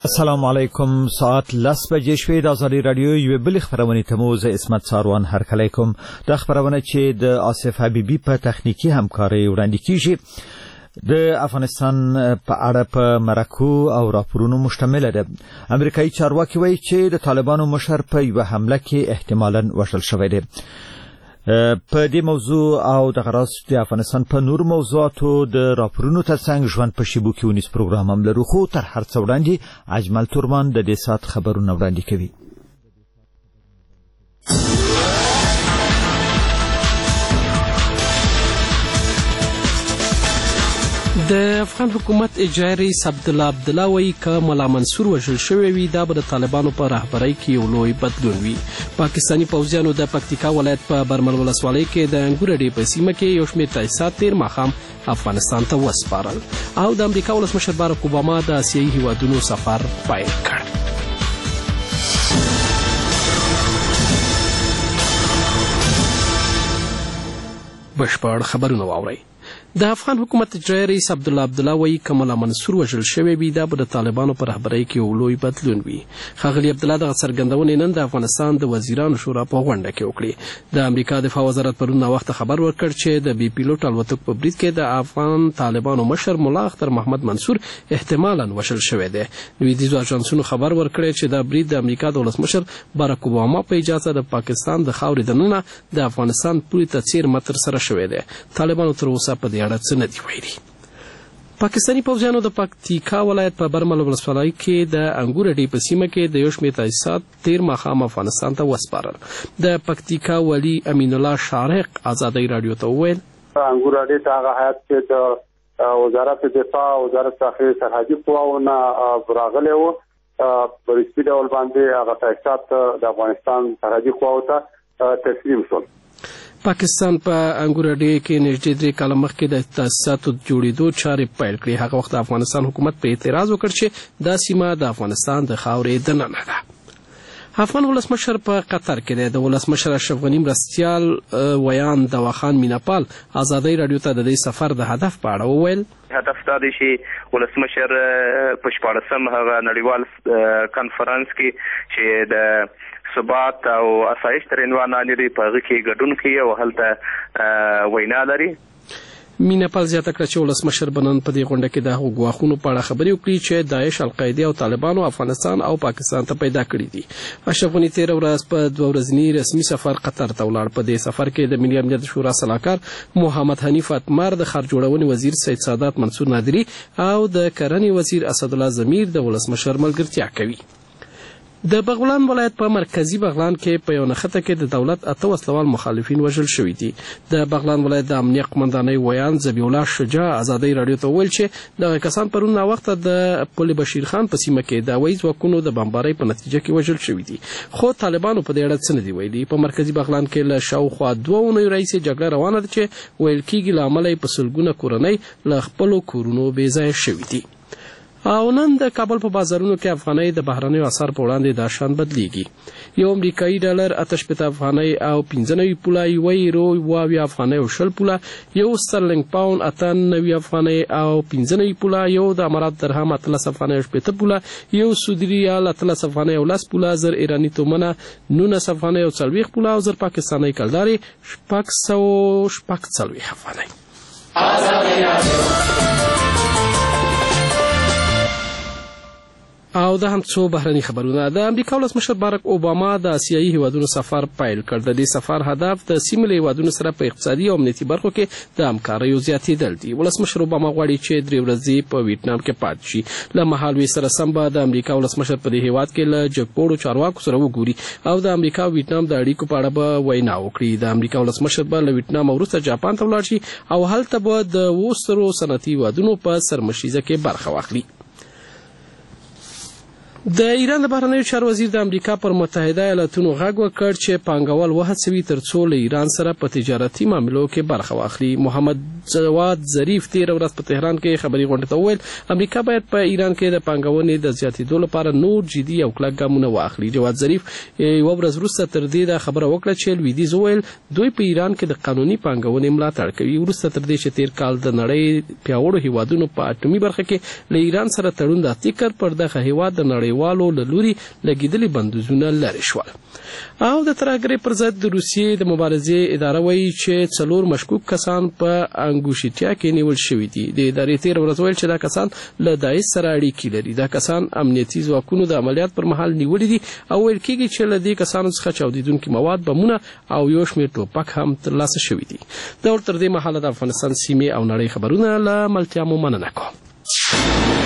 السلام علیکم. ساعت 10 بجې شوې د ازادي رادیو یو بل خبرونه ته مو زه اسمت ساروان هرکلی کوم. د خبرونه چې د آصف حبیبی په تخنیکی همکاري وړاندې کیږي د افغانستان په اړه په مرکو او راپورونو مشتمل ده. امریکایي چارواکي وایي چې د طالبانو مشر په یو حمله کې احتمالاً وژل شوی دی. په دې موضوع او د غراس د افغانستان په نور موضوعاتو د راپورونو ترڅنګ ژوند په شیبو کې ونیس پروګرام هم لرو، خو تر هر څه وړاندې اجمل تورمان د دې سات خبرونه وړاندې کوي. د افغان حکومت اجرایي رئیس عبدالله عبدالله وایي که ملا منصور وژل شوی وي دا به د طالبانو په رهبرۍ کې یو لوی بدلون وي. پاکستاني پوځیانو د پکتیکا ولایت په برمل ولسوالۍ کې د انګور اډې په سیمه کې یو شمېر تاسیسات تېر ماښام افغانستان ته وسپارل او د امریکا ولسمشر باراک اوباما د اسیایي هیوادونو سفر پیل کړ. بشپړ خبرونه واورئ. د افغان حکومت اجرایي رئیس عبدالله عبدالله وایي که ملا منصور وژل شوی وي دا به د طالبانو په رهبرۍ کې یو لوی بدلون وي. ښاغلي عبدالله دغه څرګندونې نن د افغانستان د وزیرانو شورا په غونډه کې وکړې. د امریکا دفاع وزارت پرون ناوخته خبر ورکړ چې د بي پیلوټ الوتکو په برید کې د افغان طالبانو مشر ملا اختر محمد منصور احتمالاً وژل شوی دی. لویدیځو اژانسونو خبر ورکړی چې دا برید د امریکا د ولسمشر باراک اوباما په اجازه د پاکستان د خاورې دننه د افغانستان پولې ته څیر متر سره شوی دی. طالبانو تر اوسه په دې اړه څه نه دي ویلي. پاکستاني پوځیانو د پکتیکا ولایت په برمل ولسوالۍ کې د انګور اډې په سیمه کې د یو شمېر تاسیسات تېر ماښام افغانستان ته وسپارل. د پکتیکا والي امین الله شارق ازادۍ راډیو ته وویل انګور اډې ته هغه هیات چې د وزارت دفاع وزارت داخلي سرحدي قواونه راغلی و په رسمي ډول باندې هغه تاسیسات د افغانستان سرحدي قواو ته تسلیم شول. پاکستان په انګور اډې کې نږدې 3 کاله مخکې د تاسیساتو جوړېدو چارې پیل کړې. هغه وخت د افغانستان حکومت په اعتراض وکړ چې دا سیمه د افغانستان د خاورې دننه ده. افغان ولسمشر په قطر کې دی. د ولسمشر اشرف غني مرستیال ویان دواخان میناپال ازادۍ راډیو ته د دې سفر د هدف په اړه وویل هدف دا دی چې ولسمشر په 14 هغه نړیوال کانفرنس کې چې د ثبات او اسایش تر عنوان لاندې په هغه کې ګډون کوي او هلته وینا لري. میناپال زیاته کړه چې ولسمشر بنن په دې غونډه کې د هغو ګواښونو په اړه خبرې وکړي چې داعش، القاعده او طالبانو افغانستان او پاکستان ته پیدا کړي دي. اشرف غني 13 ورځ په 2 ورځني رسمي سفر قطر ته ولاړ. په دې سفر کې د ملي امنیت شورا سلاکار محمد حنیف اتمر، د ښار جوړونې وزیر سید سادات منصور نادری او د کرنې وزیر اسدالله ضمیر د ولسمشر ملګرتیا کوي. د بغلان ولایت په مرکزی بغلان کې په یو نښته کې د دولت 8 وسلوال مخالفین وژل شوي دي. د بغلان ولایت د امنیه قمندانۍ ویان ذبیح الله شجاع ازادۍ راډیو ته وویل چې دغه کسان پرون ناوخته د پل بشیر خان په سیمه کې د هوایي ځواکونو د بمبارۍ په نتیجه کې وژل شوي دي، خو طالبانو په دې اړه څه نه دي ویلي. په مرکزی بغلان کې له شاوخوا 2 اونیو راهیسې جګړه روانه ده چې ویل کېږي له امله یې په سلګونه کورنۍ له خپلو کورونو بېځایه شوي دي. او نن د کابل په بازارونو کې افغانۍ د بهرنیو اسعار په وړاندې دا شان بدلیږي. یو امریکایي ډالر 88 افغانۍ او 95 پوله، یو یورو 22 افغانۍ او 20 پوله، یو سترلنګ پاوند 98 افغانۍ او 95 پوله، یو د امارات درهم 13 افغانۍ او 70 پوله، یو سعودي ریال 13 افغانۍ او 10 پوله، زر ایرانی تومنه 19 افغانۍ او 40 پوله او زر پاکستاني کلداري 640 افغانۍ. او دا هم څو بهرني خبرونه. د امریکا ولسمشر باراک اوباما د اسیایي هیوادونو سفر پیل کړ. د دې سفر هدف د سیمې له هیوادونو سره په اقتصادي او امنیتي برخو کې د همکاریو زیاتېدل دي. ولسمشر اوباما غواړي چې 3 ورځې په ویتنام کې پاتې شي. له مهالوي سره سم به د امریکا ولسمشر په دې هیواد کې له جګپوړو چارواکو سره وګوري او د امریکا او ویتنام د اړیکو په اړه به وینا وکړي. د امریکا ولسمشر به له ویتنام وروسته جاپان ته ولاړ شي او هلته به د 200 صنعتي هیوادونو په سرمشیزه کې برخه واخلي. د ایران د بهرنیو چارو وزیر د امریکا پر متحده ایالاتونو غږ وکړ چې پانګوال وهڅوي ترڅو له ایران سره په تجارتي معاملو کې برخه واخلي. محمد جواد ظریف تیر ورځ په تهران کې خبري غونډه ته وویل امریکا باید په ایران کې د پانګونې د زیاتېدو لپاره نور جدي او کلک ګامونه واخلي. جواد ظریف یو ورځ وروسته تر دې د خبره وکړه چې لویدیځ وویل دوی په ایران کې د قانوني پانګونې ملاتړ کوي. وروسته تر دې چې تیر کال د نړۍ پیاوړو هیوادونو په اټومي برخه کې له ایران سره تړون لاسلیک پر دغه هیواد د نړیوالو له لوري لګیدلي بندیزونه لرې شول. او د ترهګرۍ پر ضد د روسیې د مبارزې اداره وایي چې 4 مشکوک کسان په انګوشیتیا کې نیول شوي دي. د ادارې تیر ورځ ویل چې دا کسان له داعش سره اړیکې لري. دا کسان امنیتي ځواکونو د عملیات پر مهال نیولي دي او ویل کېږي چې له دې کسانو څخه چاودیدونکي مواد، بمونه او یو شمېر ټوپک هم ترلاسه شوي دي. دا تر دې مهاله د افغانستان سیمې او نړۍ خبرونه له ملتیا مو مننه کوم.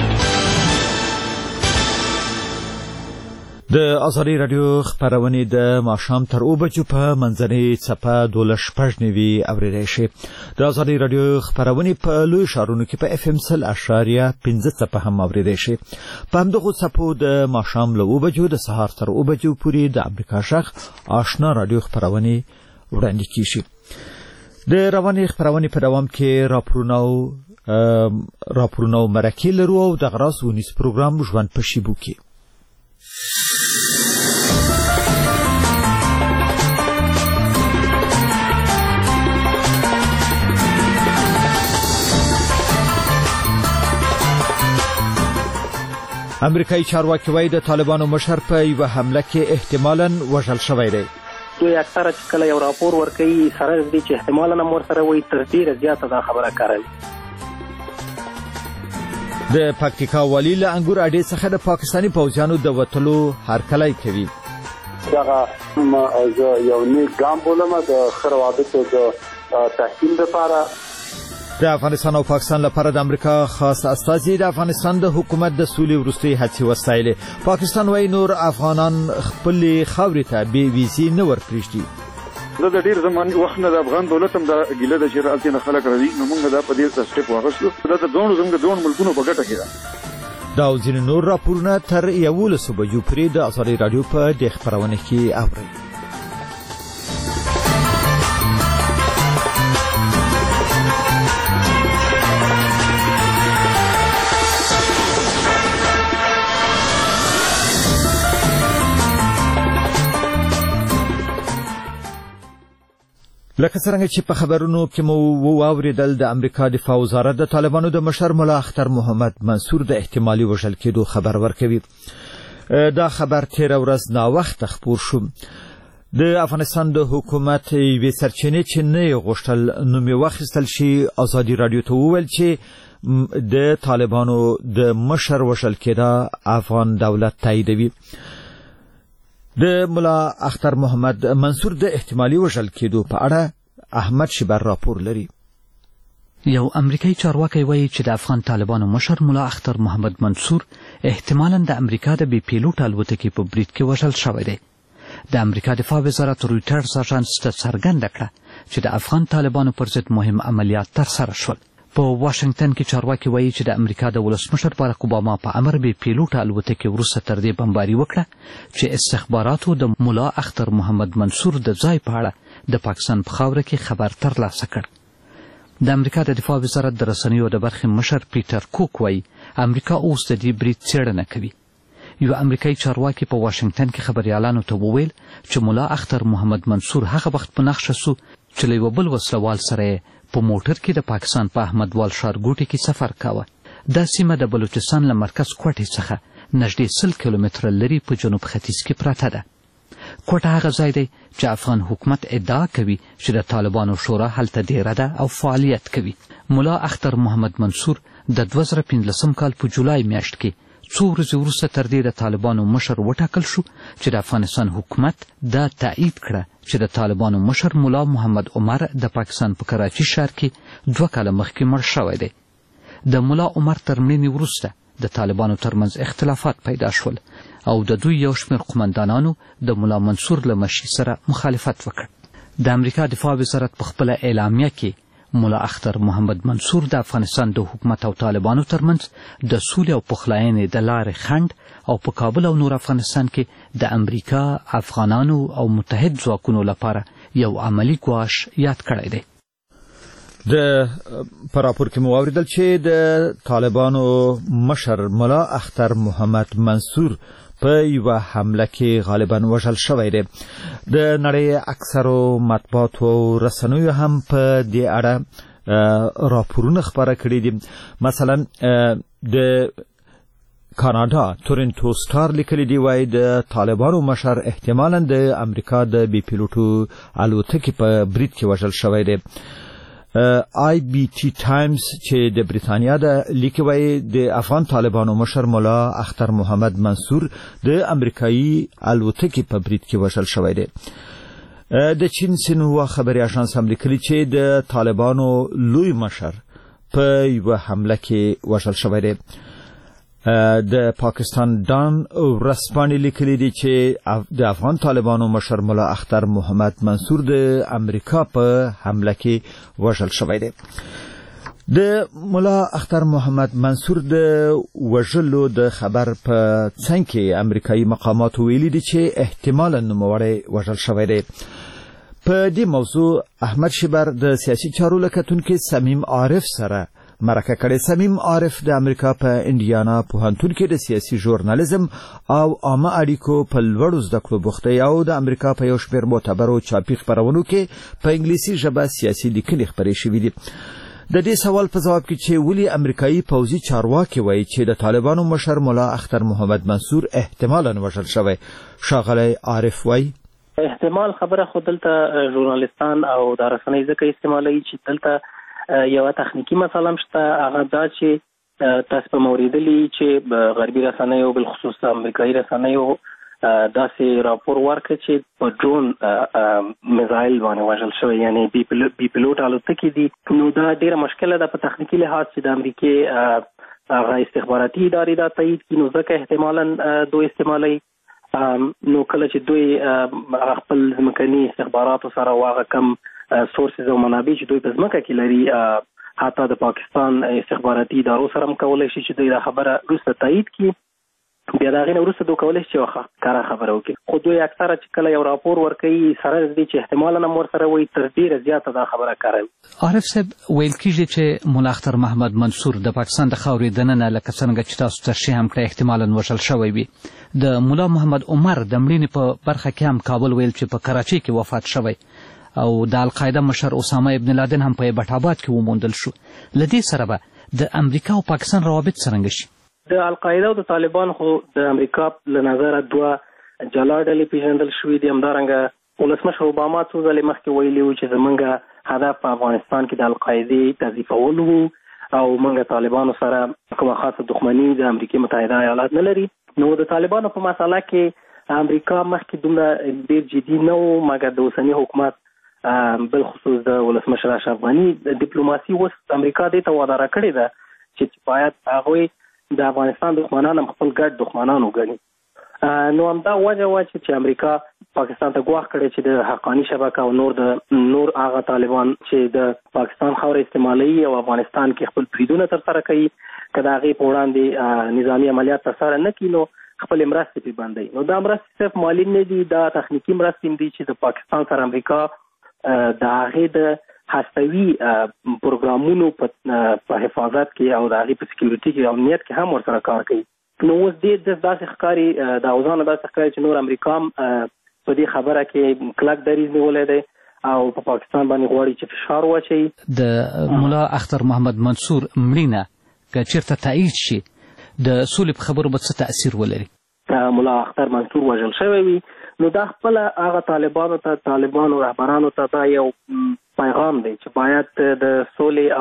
د ازادي رادیو خبرونه د ماښام تر 2 بجو په منځنۍ څپه 12.9 اوریدای شي. د ازادي رادیو خبرونه په لوی شهرونو کې په FM 0.15 څپه هم اوریدای شي. په همدغه څپو د ماښام له 2 بجو د سهار تر 2 بجو پورې د امریکا شخ آشنا رادیو خبرونه وړاندې کیږي. د رواني خبرونه په دوام کې راپورونه مرکه لرو او د غراس ونیس پروګرام ژوند په شیبو کې. امریکایي چارواکي وايي د طالبانو مشر په یو حمله کې احتمالاً وژل شوی دی. دوی اکثره چې کله یو راپور ورکوي سره دې چې احتمالاً هم ورسره وایي تر ډېره زیاته دا خبره کاروي. د پکتیکا والي له انګور اډې څخه د پاکستاني پوځیانو د وتلو هرکلی کوي. دغه یو نیک ګام بولم د خروادتو د تحکیم لپاره. د افغانستان او پاکستان لپاره د امریکا خاص استازي د افغانستان د حکومت د سولې وروستۍ هڅې وستایلې. پاکستان وايي نور افغانان خپل خاورې ته بې ویزې نه ورپرېږدي. د ډېر زمان وخت نه د افغان دولت هم د ګیله د شرعت نه خلک راځي، نو موږ دا په دې سټیپ واغښتو. دا د دوه ملکونو په ګټه کې ده. دا او ځینې نور راپورونه تر 11 بجو پورې د ازادي رادیو په دې خبرونه کې اورئ. لکه څنګه چې په خبرونو کې مو واوریدل د امریکا دفاع وزارت د طالبانو د مشر ملا اختر محمد منصور د احتمالي وژل کېدو خبر ورکوي. دا خبر تیر ورځ نا وخت خبر شو. د افغانستان د حکومت یوې سرچینې چې نه غوښتل نوم یې واخیستل شي ازادي رادیو ته وویل چې د طالبانو د مشر وژل کېدا افغان دولت تاییدوي. د ملا اختر محمد منصور د احتمالي وژل کېدو په اړه احمد شبر راپور لري. یو امریکایي چارواکي وایي چې د افغان طالبانو مشر ملا اختر محمد منصور احتمالاً د امریکا د بې پیلوټ الوتکې په برید کې وژل شوی دی. د امریکا دفاع وزارت رویټرز اژانس ته څرګنده کړه چې د افغان طالبانو پر ضد مهم عملیات ترسره شول. په واشنگټن کې چارواکي وایي چې د امریکا د ولسمشر باراک اوباما په امر بې پیلوټ الوتکې وروسته تر دې بمباري وکړه چې استخباراتو د ملا اختر محمد منصور د ځای په اړه د پاکستان په خاوره کې خبر ترلاسه کړ. د امریکا د دفاع وزارت د رسنیو د برخې مشر پیټر کوک وایي امریکا اوس د دې برید څېړنه کوي. یو امریکایي چارواکي په واشنگټن کې خبریالانو ته وویل چې ملا اختر محمد منصور هغه وخت په نښه شو چې له یو بل وسلوال سره په موټر کې د پاکستان په احمدوال ښارګوټي کې سفر کاوه. دا سیمه د بلوچستان له مرکز کوټې څخه نږدې 100 کیلومتره لرې په جنوب ختیځ کې پرته ده. کوټه هغه ځای دی چې افغان حکومت ادعا کوي چې د طالبانو شورا هلته ډیره ده او فعالیت کوي. ملا اختر محمد منصور د 2015 کال په جولای میاشت کې څو ورځې وروسته تر دې د طالبانو مشر وټاکل شو چې د افغانستان حکومت دا تایید کړه چې د طالبانو مشر ملا محمد عمر د پاکستان په کراچي ښار کې 2 کاله مخکې مړ شوی دی. د ملا عمر تر مړینې وروسته د طالبانو ترمنځ اختلافات پیدا شول او د دوی یو شمېر قومندانانو د ملا منصور له مشي سره مخالفت وکړ. د امریکا دفاع وزارت په خپله اعلامیه کې ملا اختر محمد منصور د افغانستان د حکومت او طالبانو ترمنځ د سولې او پخلاینې د لارې خنډ او په کابل او نور افغانستان کې د امریکا، افغانانو او متحد ځواکونو لپاره یو عملی ګواښ یاد کړی دی. د پراپور کې مو اوریدل چې د طالبانو مشر ملا اختر محمد منصور په یو حمله کې غالبا وژل شوی دی. د نړۍ اکثرو مطبوعاتو او رسنیو هم په دې اړه راپورونه خبره کړي دي. مثلا د کاناډا تورنټو سټار لیکلي دی وایي د طالبانو مشر احتمالاً د امریکا د بي پیلوټو الوتکې په برید کې وژل شوی دی. آی بی ټی ټایمز چې د بریتانیا د لیکي وایي د افغان طالبانو مشر ملا اختر محمد منصور د امریکایي الوتکې په برید کې وژل شوی دی. د چین سینهوا خبري اژانس هم لیکلي چې د طالبانو لوی مشر په یو حمله کې وژل شوی دی. د پاکستان ډان ورسپانې لیکلي دي چې د افغان طالبانو مشر ملا اختر محمد منصور د امریکا په حمله کې وژل شوی دی. د ملا اختر محمد منصور د وژلو د خبر په څنګ کې امریکایي مقاماتو ویلي دي چې احتمالاً نوموړی وژل شوی دی. په دې موضوع احمد شیبر د سیاسي چارو له کتونکي سمیم عارف سره مرکه کړې. سمیم عارف د امریکا په انډیانا پوهنتون کې د سیاسي ژورنالیزم او عامه اړیکو په لوړو زده کړو بوخت دی او د امریکا په یو شمېر معتبرو چاپي خپرونو کې په انګلیسي ژبه سیاسي لیکنې خپرې شوې دي. د دې سوال په جواب کې چې ولې امریکایي پوځي چارواکي وایي چې د طالبانو مشر ملا اختر محمد منصور احتمالاً وژل شوی، ښاغلی عارف وایي احتمال خبره خو دلته ژورنالیستان او د رسنۍ ځکه استعمالوي چې دلته یو تخنیکی مسله مشته، هغه دا چې تاسو په موریدلی چې غربي رسنیو بل خصوص امریکایي رسنیو داسې راپور ورکړ چې په ډرون میزایل باندې وژل شوی، یعنی بي پیلوټ الوتکې دي. نو دا ډیره مشکله ده په تخنیکی لحاظ چې د امریکای هغه استخباراتي ادارې دا تایید کړي، نو ځکه احتمالاً دوی استعمالوي. نو کله چې دوی خپل ځمکني استخباراتو سره واغه کم سورسز او منابع چې دوی په ځمکه کې لري، حتی د پاکستان استخباراتي ادارو سره هم کولی شي چې دوی دا خبره وروسته تایید کړي، بیا د هغې نه وروسته دوی کولی شي چې کره خبره وکړي. خو دوی اکثره چې کله یو راپور ورکوي سره د دې چې احتمالاً هم ورسره وایي تر ډېره زیاته دا خبره کاروي. عارف صاحب، ویل کېږي چې ملا اختر محمد منصور د پاکستان د خاورې دننه لکه څنګه چې تاسو تشریح هم کړی احتمالاً وژل شوی وي. د ملا محمد عمر د مړینې په برخه کې هم کابل ویل چې په کراچۍ کې وفات شوی او د القاعده مشر اسامه ابن لادن هم په ایبټ آباد کې وموندل شو. لدې سره به د امریکا او پاکستان روابط څرنګه شي؟ د القاعده او د طالبان خو د امریکا له نظره دوه جلا ډلې پیژندل شوې دي. همدارنګه ولسمشر اوباما څو ځلې مخکې ویلي وو چې زمونږ هدف په افغانستان کې د القاعدې تضعیفول وو او موږ طالبانو سره کومه خاصه دښمني د امریکا متحده ایالات نه لري. نو د طالبانو په مسله کې امریکا مخکې دومره ډېر جدي نه و، مګر د اوسني حکومت بل خصوص د ولسمشر اشرف غني ډیپلوماسي اوس امریکا دې ته واداره کړې ده چې باید هغوی د افغانستان دښمنان هم خپل ګډ دښمنان وګڼي. نو همدا وجه وه چې امریکا پاکستان ته ګواښ کړی چې د حقاني شبکه او نور هغه طالبان چې د پاکستان خاوره استعمالوي او افغانستان کې خپل بریدونه ترسره کوي، که د هغې په وړاندې نظامي عملیات ترسره نه کړي نو خپل مرستې پرې بندوي. نو دا مرستې صرف مالي نه دي، دا تخنیکي مرستې دي چې د پاکستان سره امریکا د هغې د هستوي پروګرامونو په حفاظت کې او د هغې په سکیورټي کې او امنیت کې هم ورسره کار کوي. نو اوس دې داسې ښکاري، د اوضاع داسې ښکاري چې نور امریکا هم په دې خبره کې کلک دریځ نیولی دی او په پاکستان باندې غواړي چې فشار واچوي. د ملا اختر محمد منصور مړینه که چېرته تایید شي د سولې په خبرو به څه تاثیر ولري؟ ملا اختر منصور وژل شوی وي نو دا خپل هغه طالبانو رهبرانو ته دا یو پیغام دی چې باید د سولې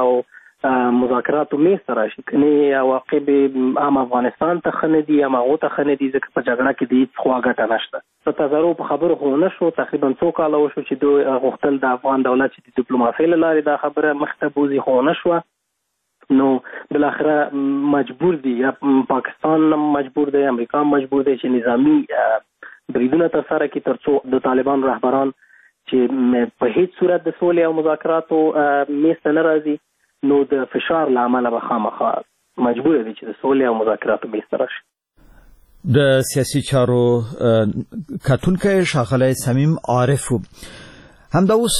او مذاکراتو میز ته راشي، کنې عواقب هم افغانستان ته ښه نه دي هم هغو ته ښه نه دي، ځکه په جګړه کې د هېڅ خوا ګټه نشته. په تضارو په خبرو خو نه شو، تقریبا 2 کاله وشو چې دوی غوښتل د افغان دولت چې د ډیپلوماسۍ له لارې دا خبره مخته بوځي، خو نه شوه. نو بالاخره مجبور دي، یا پاکستان مجبور دی، امریکا مجبور دی چې نظامی بریدونه ترسره کړي تر څو د طالبان رهبران چې په هیڅ صورت د سولې او مذاکراتو میز ته نه راځي، نو د فشار له امله به خامخا مجبور دي چې د سولې او مذاکراتو میز ته راشي. د سیاسي چارو کتونکي ښاغلی صمیم عارف همدا اوس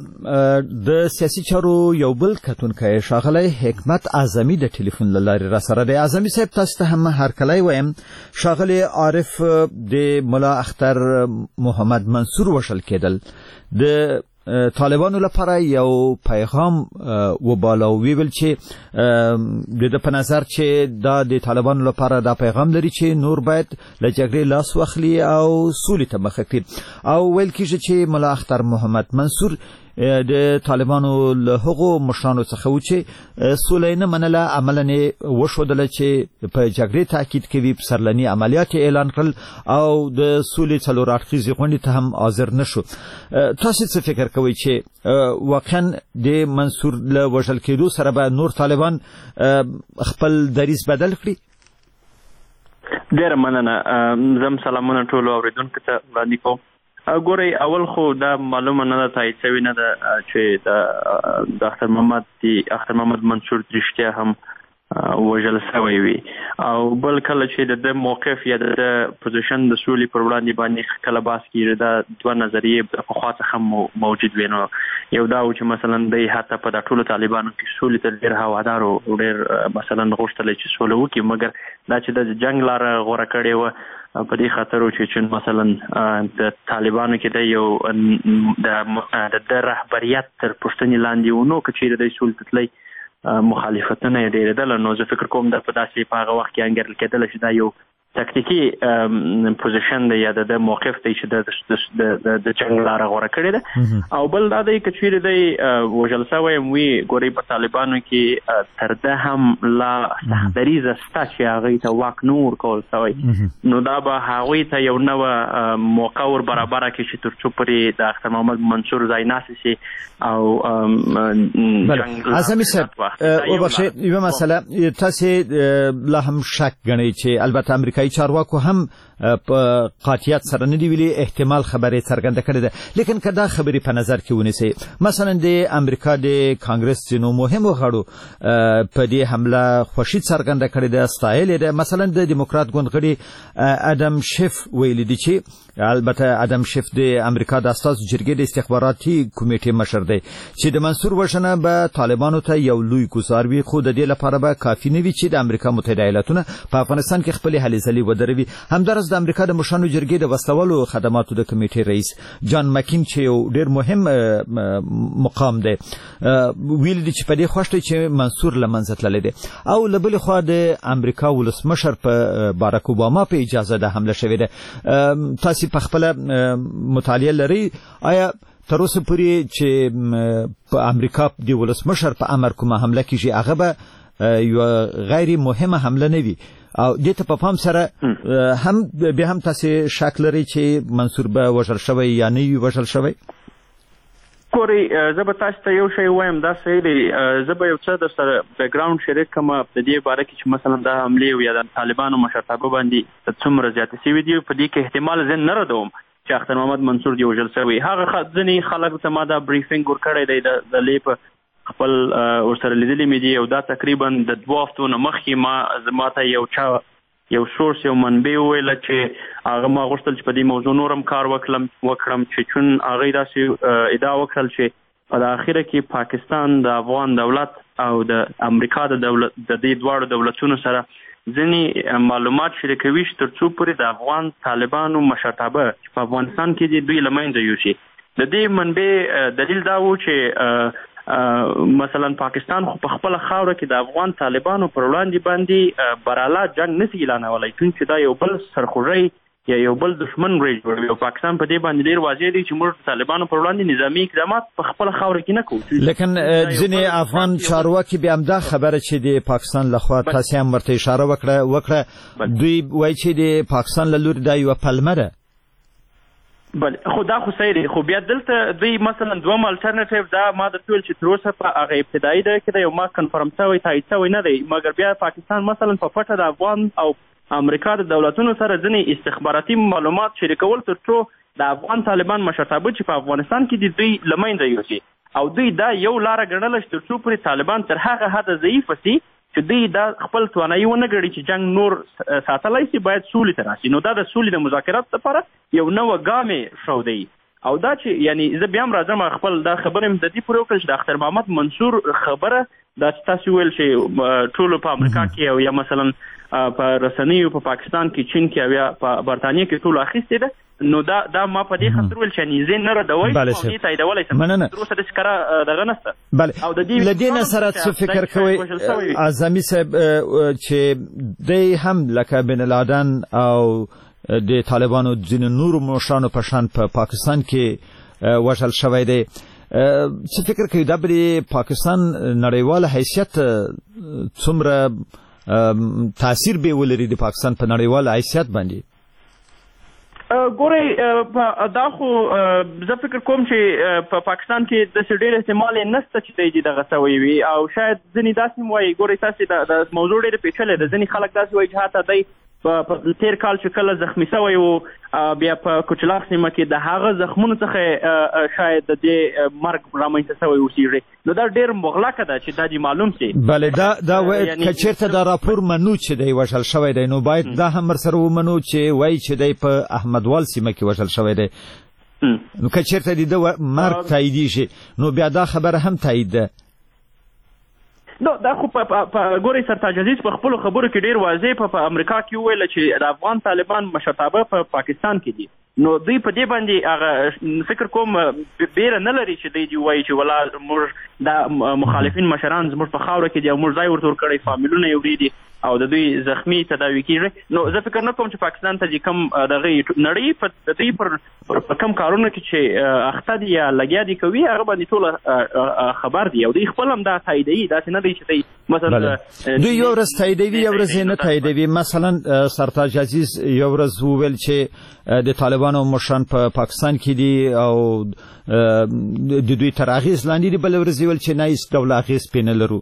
د سیاسي چارو یو بل کتونکی ښاغلی حکمت اعظمي د ټلیفون له لارې را سره دی. اعظمي صاحب، تاسو ته هم هرکلی وایم. ښاغلی عارف د ملا اختر محمد منصور وشل کېدل د طالبانو لپاره یو پیغام وباله او ویل چې د په نظر چې دا د طالبانو لپاره دا پیغام لري چې نور باید له جګړې لاس واخلي او سولې ته مخه کړي، او ویل کېږي چې ملا اختر محمد منصور د طالبانو له هغو مشرانو څخه و چې سولې نه منله، عملاً وښودله چې په جګړې تاکید کوي، پسرلني عملیات اعلان کړل او د سولې څلور اړخیزې غونډې ته هم حاضر نه شو. تاسو څه فکر کوئ چې واقعاً د منصور له وژل کېدو سره به نور طالبان خپل دریځ بدل کړي؟ ډېره مننه. زم سلامونه ټولو اورېدونکو ته وړاندې کوم. ګورئ، اول خو دا معلومه نه ده، تایید شوې نه ده چې د اختر محمد منصور رښتیا هم وژل شوی وي، او بل کله چې د موقف یا د پوزیشن د سولې پر وړاندې باندې کله بحث کېږي، دا دوه نظریې پخوا څخه موجود وي. نو یو دا و چې مثلا دی حتی په دا ټولو طالبانو کې سولې ته ډېر هوادار او ډېر مثلا غوښتل چې سوله وکړي، مګر دا چې د جنګ لاره غوره کړې وه په دې خاطر چې مثلا د طالبانو کې د یو د رهبریت تر پوښتنې لاندې و، نو که چیرې د سولې ته تللی مخالفتونه یې ډېرېدله، نو زه فکر کوم دا په داسې په هغه وخت کې انګېرل کېدله چې دا یو تکتیکي پوزیشن دی یا د موقف دی چې د جنګ لاره غوره کړې ده. او بل دا دی که چیرې دی وژل شوی وي، ګورئ په طالبانو کې تر ده هم لا سختدریځه شته چې هغوی ته واک نه ورکول شوی، نو دا به هغوی ته یو نوه موقع ور برابره کړي چې تر څو پورې د اختر محمد منصور ځای ناسي شي او جنګ. اعظمي صاحب، وبخښئ، یوه مسله تاسې لا هم شک ګڼئ چې البته امریکایي چارواکو هم په قاطعیت سره نه دی ویلي، احتمال خبرې څرګنده کړې ده، لیکن که دا خبرې په نظر کې ونیسئ، مثلا د امریکا د کانګرس ځینو مهمو غړو په دې حمله خوښي څرګنده کړې ده، ستایلې ده. مثلا د دیموکرات ګوند غړي ادم شیف ویلي دي چې البته ادم شیف د امریکا د استازو جرګې د استخباراتي کمیټې مشر دی چې د منصور وژنه به طالبانو ته یو لوی ګزار وي، خو د دې لپاره به کافي نه وي چې د امریکا متحده ایالاتونه په افغانستان کې خپلې هلې ځلې ودروي. همدارس د امریکا د مشرانو جرګې د وسلوالو خدماتو د کمیټې رئیس جان مکین چې یو ډېر مهم مقام دی ویل دي چې په دې خوښ دی چې منصور له منځه تللی دی، او له بلې خوا د امریکا ولسمشر په باراک اوباما په اجازه ده حمله شوې ده. تاسې په خپله مطالعه لرئ، آیا تر اوسه پورې چې په امریکا د ولسمشر په امر کومه حمله کېږي هغه به یو غیر مهمه حمله نه وي، او دې ته په پام سره هم بیا هم تاسې شک لرئ چې منصور به وژل شوی یا نه وي وژل شوی؟ ګورئ، زه به تاسو ته یو شی وایم، دا صحیح دی. زه به یو څه در سره بیکګراوند شریک کړم په دې باره کې چې مثلا دا حملې یا د طالبانو مشرتابه باندې څومره زیاتې شوي دي. په دې کې احتمال زه نه ردوم چې اختر محمد منصور دی وژل شوی. هغه ځینې خلک ته ما دا بریفینګ ورکړی دی د لیپ خپل ورسره لیدلې مې دي، او دا تقریبا د 2 هفتو نه مخکې ما ته یو سورس یو منبع وویله چې هغه ما غوښتل چې په دې موضوع نورم کار وکړم چې چون هغوی داسې ادعا وکړل چې په د اخره کې پاکستان د افغان دولت او د امریکا د دې دواړو دولتونو سره ځینې معلومات شریکوي چې تر څو پورې د افغان طالبانو مشرتابه چې په افغانستان کې دي دوی له منځه یوسي. د دې منبع دلیل دا و چې مثلا پاکستان خو په خپل خاوره کې د افغان طالبانو پر وړاندې باندې براله جنگ نشي اعلانولای، چې دا یو بل سرخوږی یا یو بل دشمن ری جوړوي، او پاکستان په دې باندې ډیر واضح دی چې موږ طالبانو پر وړاندې نظامی اقدامات په خپل خاوره کې نه کوو. لیکن ځینې افغان چارواکي بیا هم دا خبره چې د پاکستان لخوا تاسې هم ورته اشاره وکړه، دوی وایي چې د پاکستان له لوري دا یوه پلمه ده. بل خو دا خو صحیح دی، خو بیا دلته دوی مثلا دوم الټرنیټیو دا ما د ټول چې تر اوسه په هغه ابتدایي ده کې د یو ما کنفرم شوی تایید شوی نه دی، مګر بیا پاکستان مثلا په پټه د افغان او امریکا د دولتونو سره ځینې استخباراتي معلومات شریکول تر څو د افغان طالبان مشرتابه چې په افغانستان کې دي دوی له منځه یوسي او دوی دا یو لاره ګڼله چې تر څو پورې طالبان تر هغه حده ضعیف سي چې دوی دا خپل توانایي ونه ګڼي چې جنګ نور ساتلی سي باید سولې ته راسي. نو دا د سولې د مذاکراتو لپاره یو نوی ګام یې ښودی او دا چې یعنی زه بیا هم راځم خپل دا خبره مې د دې پورې وکړل چې د اختر محمد منصور خبره دا چې تاسو ویل چې ټولو په امریکا کې او یا مثلا په رسنیو په پاکستان کې چین کې او یا په برتانیې کې ټولو اخیستې ده نو دا ما په دې خاطر ویل چې نيزه نه ردوي او دې تاییدولی سم تر اوسه د ښکاره دغه نشته. او د دې لدې سره څه فکر کوي اعظمي صاحب چې دی هم لکه بن لادن او د طالبانو ځینو نورو مشرانو په شان په پاکستان کې وژل شوی دی څه فکر کوي دا به پاکستان نړیوال حیثیت څومره تاثیر به ولري د پاکستان په نړیوال حیثیت باندې؟ ګورئ دا خو زه فکر کوم چې په پاکستان کې د ډېر احتمال نشته چې دی دغه سوی وي او شاید ځینې داسې وایي ګورئ تاسې د موضوع ډېره پیچلې ده ځینې خلک داسې وایي چې حتی دی په تیر کال چې کله زخمی شوی و بیا په کوچلاغ سیمه کې د هغه زخمونو څخه شاید د دې مرګ رامنځته شوی اوسېږي نو دا ډېر مغلقه ده چې دا دې معلوم شي. بله دا وایي که چېرته دا راپور منو چې دی وژل شوی دی نو باید دا هم ورسره ومنو چې وایي چې دی په احمدوال سیمه کې وژل شوی دی نو که چېرته د ده مرګ تاییدېږي نو بیا دا خبره هم تایید ده. نو دا خو په ګورئ سرتاج عزیز په خپلو خبرو کې ډېر واضح په امریکا کې وویل چې د افغان طالبان مشرتابه په پاکستان کې دي نو دوی په دې باندې هغه فکر کوم بیره نه لري چې دوی وایي چې ولا موږ دا مخالفین مشران زموږ په خاوره کې دي او موږ ځای ورته ورکړی فامیلونه یې وړي دي او د دوی زخمی تداوي کیږي نو زه فکر نه کوم چې پاکستان ته کم دغه نړۍ په دوی پر کم کارونه کې چې اخته دي یا لګیا دي کوي هغه باندې ټول خبر دي او دوی خپل هم دا تاییدوي داسې نه دی چې دوی مثلا دوی یو ورځ تاییدوي یو ورځ نه تاییدوي. مثلا سرتاج عزیز یو ورځ وویل چې د طالبانو مشران په پاکستان کې دي او د دوی تر اغېز لاندې دي بل ورځ ویل چې نه هیڅ ډول اغېز پې نه لرو.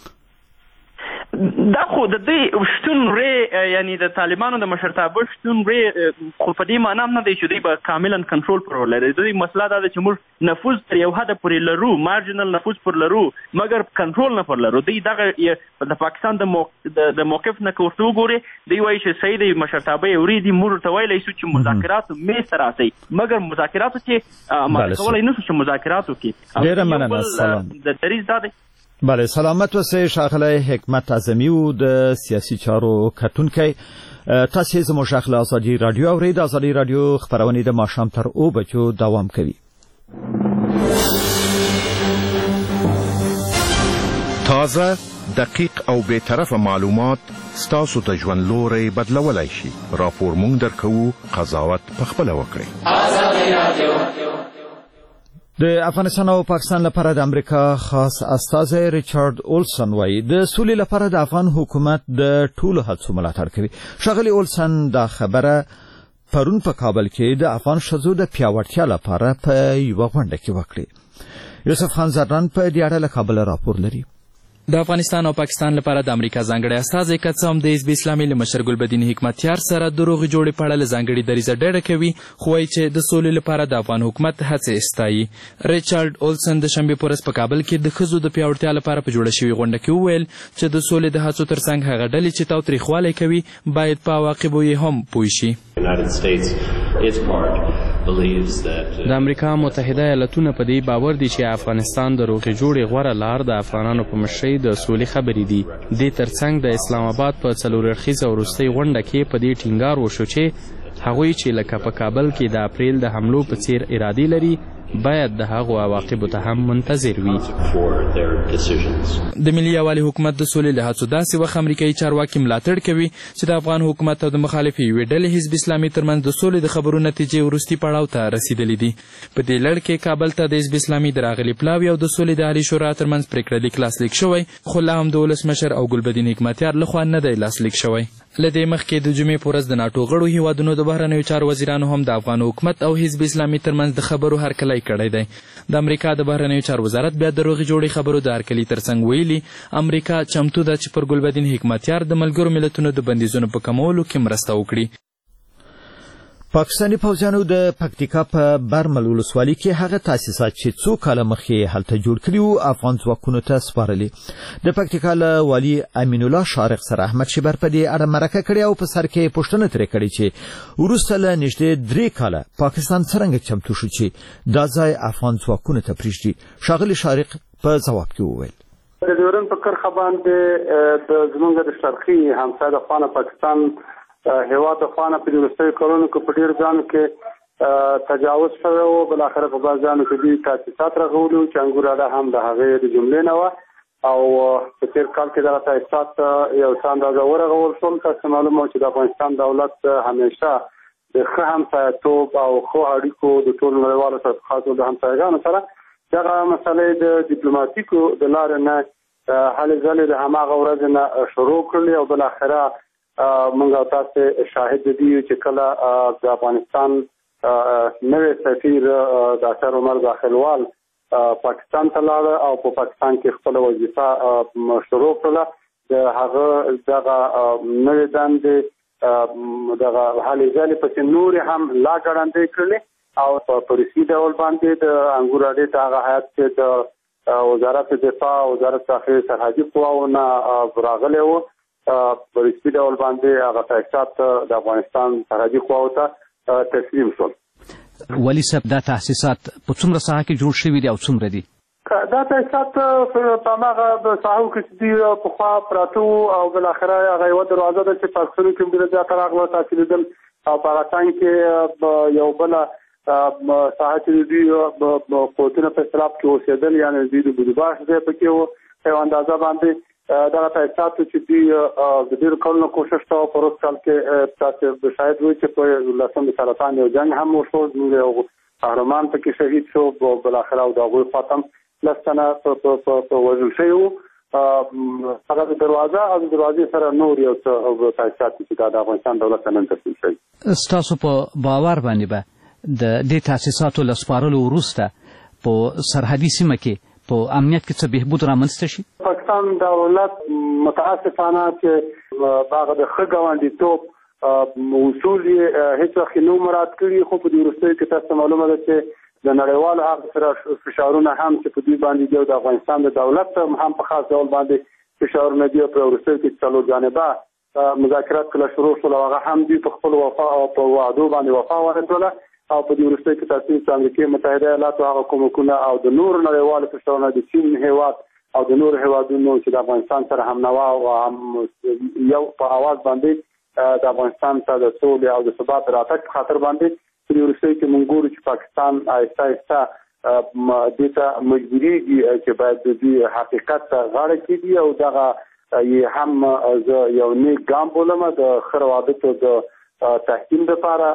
دا خو د دوی شتون یعنی د طالبانو د مشرتابه شتون خو په دې معنا هم نه دی چې دوی به کاملا کنټرول پر ولري. دوی مسله دا ده چې موږ نفوذ تر یو حده پورې لرو مارجنل نفوذ پر لرو مګر کنټرول نه پر لرو. دوی دغه د پاکستان د موقف نه که ورته وګورې دوی وایي چې صحیح دی مشرتابه یې وریدي موږ ورته ویلی شو چې مذاکراتو میز ته راسئ مګر مذاکراتو کې اماده کولی نه شو چې مذاکراتو کې ډېره مننه. سلام. د دریځ دا دی. بله سلامت اوسئ. ښاغلی حکمت اعظمي و د سیاسي چارو کتونکی. تاسې زموږ غږ له ازادي راډیو اورئ. د ازادي راډیو خپرونې د ماښام تر اوه بجو دوام کوي. تازه دقیق او بی‌طرفه معلومات ستاسو ته ژوند لوری بدلولی شي. راپور مونږ درکوو قضاوت پخپله وکړئ. ازادي راډیو. د افغانستان او پاکستان لپاره د امریکا خاص استازی ریچارډ اولسن وایي د سولې لپاره د افغان حکومت د ټولو هڅو ملاتړ کوي. ښاغلي اولسن دا خبره پرون په کابل کې د افغان ښځو د پیاوړتیا لپاره په یوه غونډه کې وکړې. یوسف خان زران په دې اړه له کابل راپور لري. د افغانستان او پاکستان لپاره د امریکا ځانګړی استازی که څه هم د حزب اسلامي له مشر ګلبدین حکمتیار سره د روغې جوړې په اړه له ځانګړې دریځه ډډه کوي خو وایي چې د سولې لپاره د افغان حکومت هڅې ستایي. ریچارډ اولسن د شنبې په ورځ په کابل کې د ښځو د پیاوړتیا لپاره په جوړه شوې غونډه کې وویل چې د سولې د هڅو ترڅنګ هغه ډلې چې تاوتریخوالی کوي باید په عواقبو یې هم پوه شي. د امریکا متحده ایالتونه په دې باور دي چې افغانستان د روغې جوړې غوره لار د افغانانو په مشرۍ د سولې خبرې دي. دې ترڅنګ د اسلام آباد په څلور اړخیزه وروستۍ غونډه کې په دې ټینګار وشو چې هغوی چې لکه په کابل کې د اپریل د حملو په څیر ارادې لري باید د هغو عواقبو ته هم منتظر وي. د ملي یووالي حکومت د سولې له هڅو داسې وخت امریکایي چارواکي ملاتړ کوي چې د افغان حکومت او د مخالفې یوې ډلې حزب اسلامي ترمنځ د سولې د خبرو نتیجې وروستي پړاو ته رسیدلې دي. په دې لړ کې کابل ته د حزب اسلامي د راغلي پلاوي او د سولې د عالي شورا ترمنځ پرېکړه لیک لاسلیک شوی خو لا هم د ولسمشر او ګلبدین حکمتیار لخوا نه دی لاسلیک شوی. له دې مخکې د جمعې په ورځ د ناټو غړو هیوادونو د بهرنیو چارو وزیرانو هم د افغان حکومت او حزب اسلامي ترمنځ د خبرو هرکلی کړی دی. د امریکا د بهرنیو چارو وزارت بیا د روغې جوړې خبرو د هرکلي ترڅنګ ویلي امریکا چمتو ده چې پر ګلبدین حکمتیار د ملګرو ملتونو د بندیزونو په کمولو کې مرسته وکړي. پاکستاني پوځیانو د پکتیکا په برمل ولسوالۍ کې هغه تاسیسات چې څو کاله مخکې هلته جوړ کړي وو افغان ځواکونو ته سپارلي. د پکتیکا له والي امین الله شارق سره احمد شیبر په دې اړه مرکه کړې او په سر کې پوښتنه ترې کړې چې وروسته له نږدې 3 کاله پاکستان څرنګه چمتو شو چې دا ځای افغان ځواکونو ته پرېږدي. ښاغلي شارق په ځواب کې وویل د ډیورن په کرښه باندې د زمونږ د شرقي همسایه د خانه پاکستان هیواد د خانه په وروستیو کلونو کې په ډیر ځانو کې تجاوز شوی و. بل اخر په بعض ځانو کې دي تاسیسات راغولي چې انګور اډه هم د هغې د جملې نه و او په تیر کال کې دغه تاسیسات یو څه اندازه ورغول شول. تاسو معلومه چې د افغانستان دولت همیشه د ښه همسایه‌توب او ښو اړیکو د ټولو نړیوالو سره خاصو د همسایګانو سره دغه مسلې د ډیپلوماټیکو د لارې نه هلې ځلې د هماغه ورځې نه شروع کړلې او بل اخره موږ تاسو شاهد دي چې کله د افغانستان نوی سفیر ډاکټر عمر داخلوال پاکستان ته لاړ او په پاکستان کې خپل وظیفه شروع کړه. د هغه دغه نوی دندې دغه حالې ځلې په نور هم لا ګړندې کړلې او په رسمي ډول باندې د انګور اډې ته هغه هیات چې د وزارت دفاع وزارت داخلي سرحدي قواونه راغلی و په رسمي ډول باندې هغه تاسیسات د افغانستان سرحدي قواو ته تسلیم شول. ولي صاحب دا تاسیسات په څومره ساحه کې جوړ شوي دي او څومره دي؟ دا تاسیسات په هغه ساحو کې دي پخوا پراته او بل اخره هغه یوه دروازه ده چې پاکستاني کې ډېره زیاته راغله تاسې لیدل او په هغه ټایم کې یو بله ساحه چې دوی قوتونه په اصطلاح کې اوسېدل یعنې دوی د بودیباش ځای پکې و یو اندازه باندې دغه تاسیساتو چې دوی د ډېرو کلونو کوشش ته په روز کال کې تاسو شاید وایي چې په لسم د سرطان یو جنګ هم وشو زموږ یو قهرمان پکې شهید شو بالاخره او د هغوی خوا هم لس تنه په وژل شوي وو. هغه د دروازه او د دروازې سره نور یو څه تاسیسات چې دا د افغانستان دولت ته نن تسلیم شوي. ستاسو په باور باندې به د دې تاسیساتو له سپارلو وروسته په سرحدي سیمه کې په امنیت کې څه بهبود رامنځته شي؟ پاکستان دولت متاسفانه چې هغه د ښه ګاونډیتوب اصول یې هیڅ وخت نه مراعات کړي خو په دې وروستیو کې تاسو معلومه ده چې د نړیوالو هغه سره فشارونه هم چې په دې باندې دی د افغانستان د دولت هم په خاص ډول باندې فشارونه دي په وروستیو کې څلور جانبه مذاکرات کله شروع شول هغه هم دوی په خپل وفا او په وعدو باندې وفا ورکړله او په دې وروستیو کې تاسو د امریکا متحده ایالاتو هغه کومکونه او د نور نړیوالو فشارونه د چین هیواد او د نور هیوادونو چې د افغانستان سره هم نوا او هم یو په اواز باندې د افغانستان ته د سولې او د ثبات راتګ په خاطر باندې په دې وروستیو کې موږ ګورو چې پاکستان آهسته آهسته دې ته مجبورېږي چې باید د دې حقیقت ته غاړه کېږدي او دغه یې هم زه یو نیک ګام بولم د ښه روابطو د تحکیم لپاره.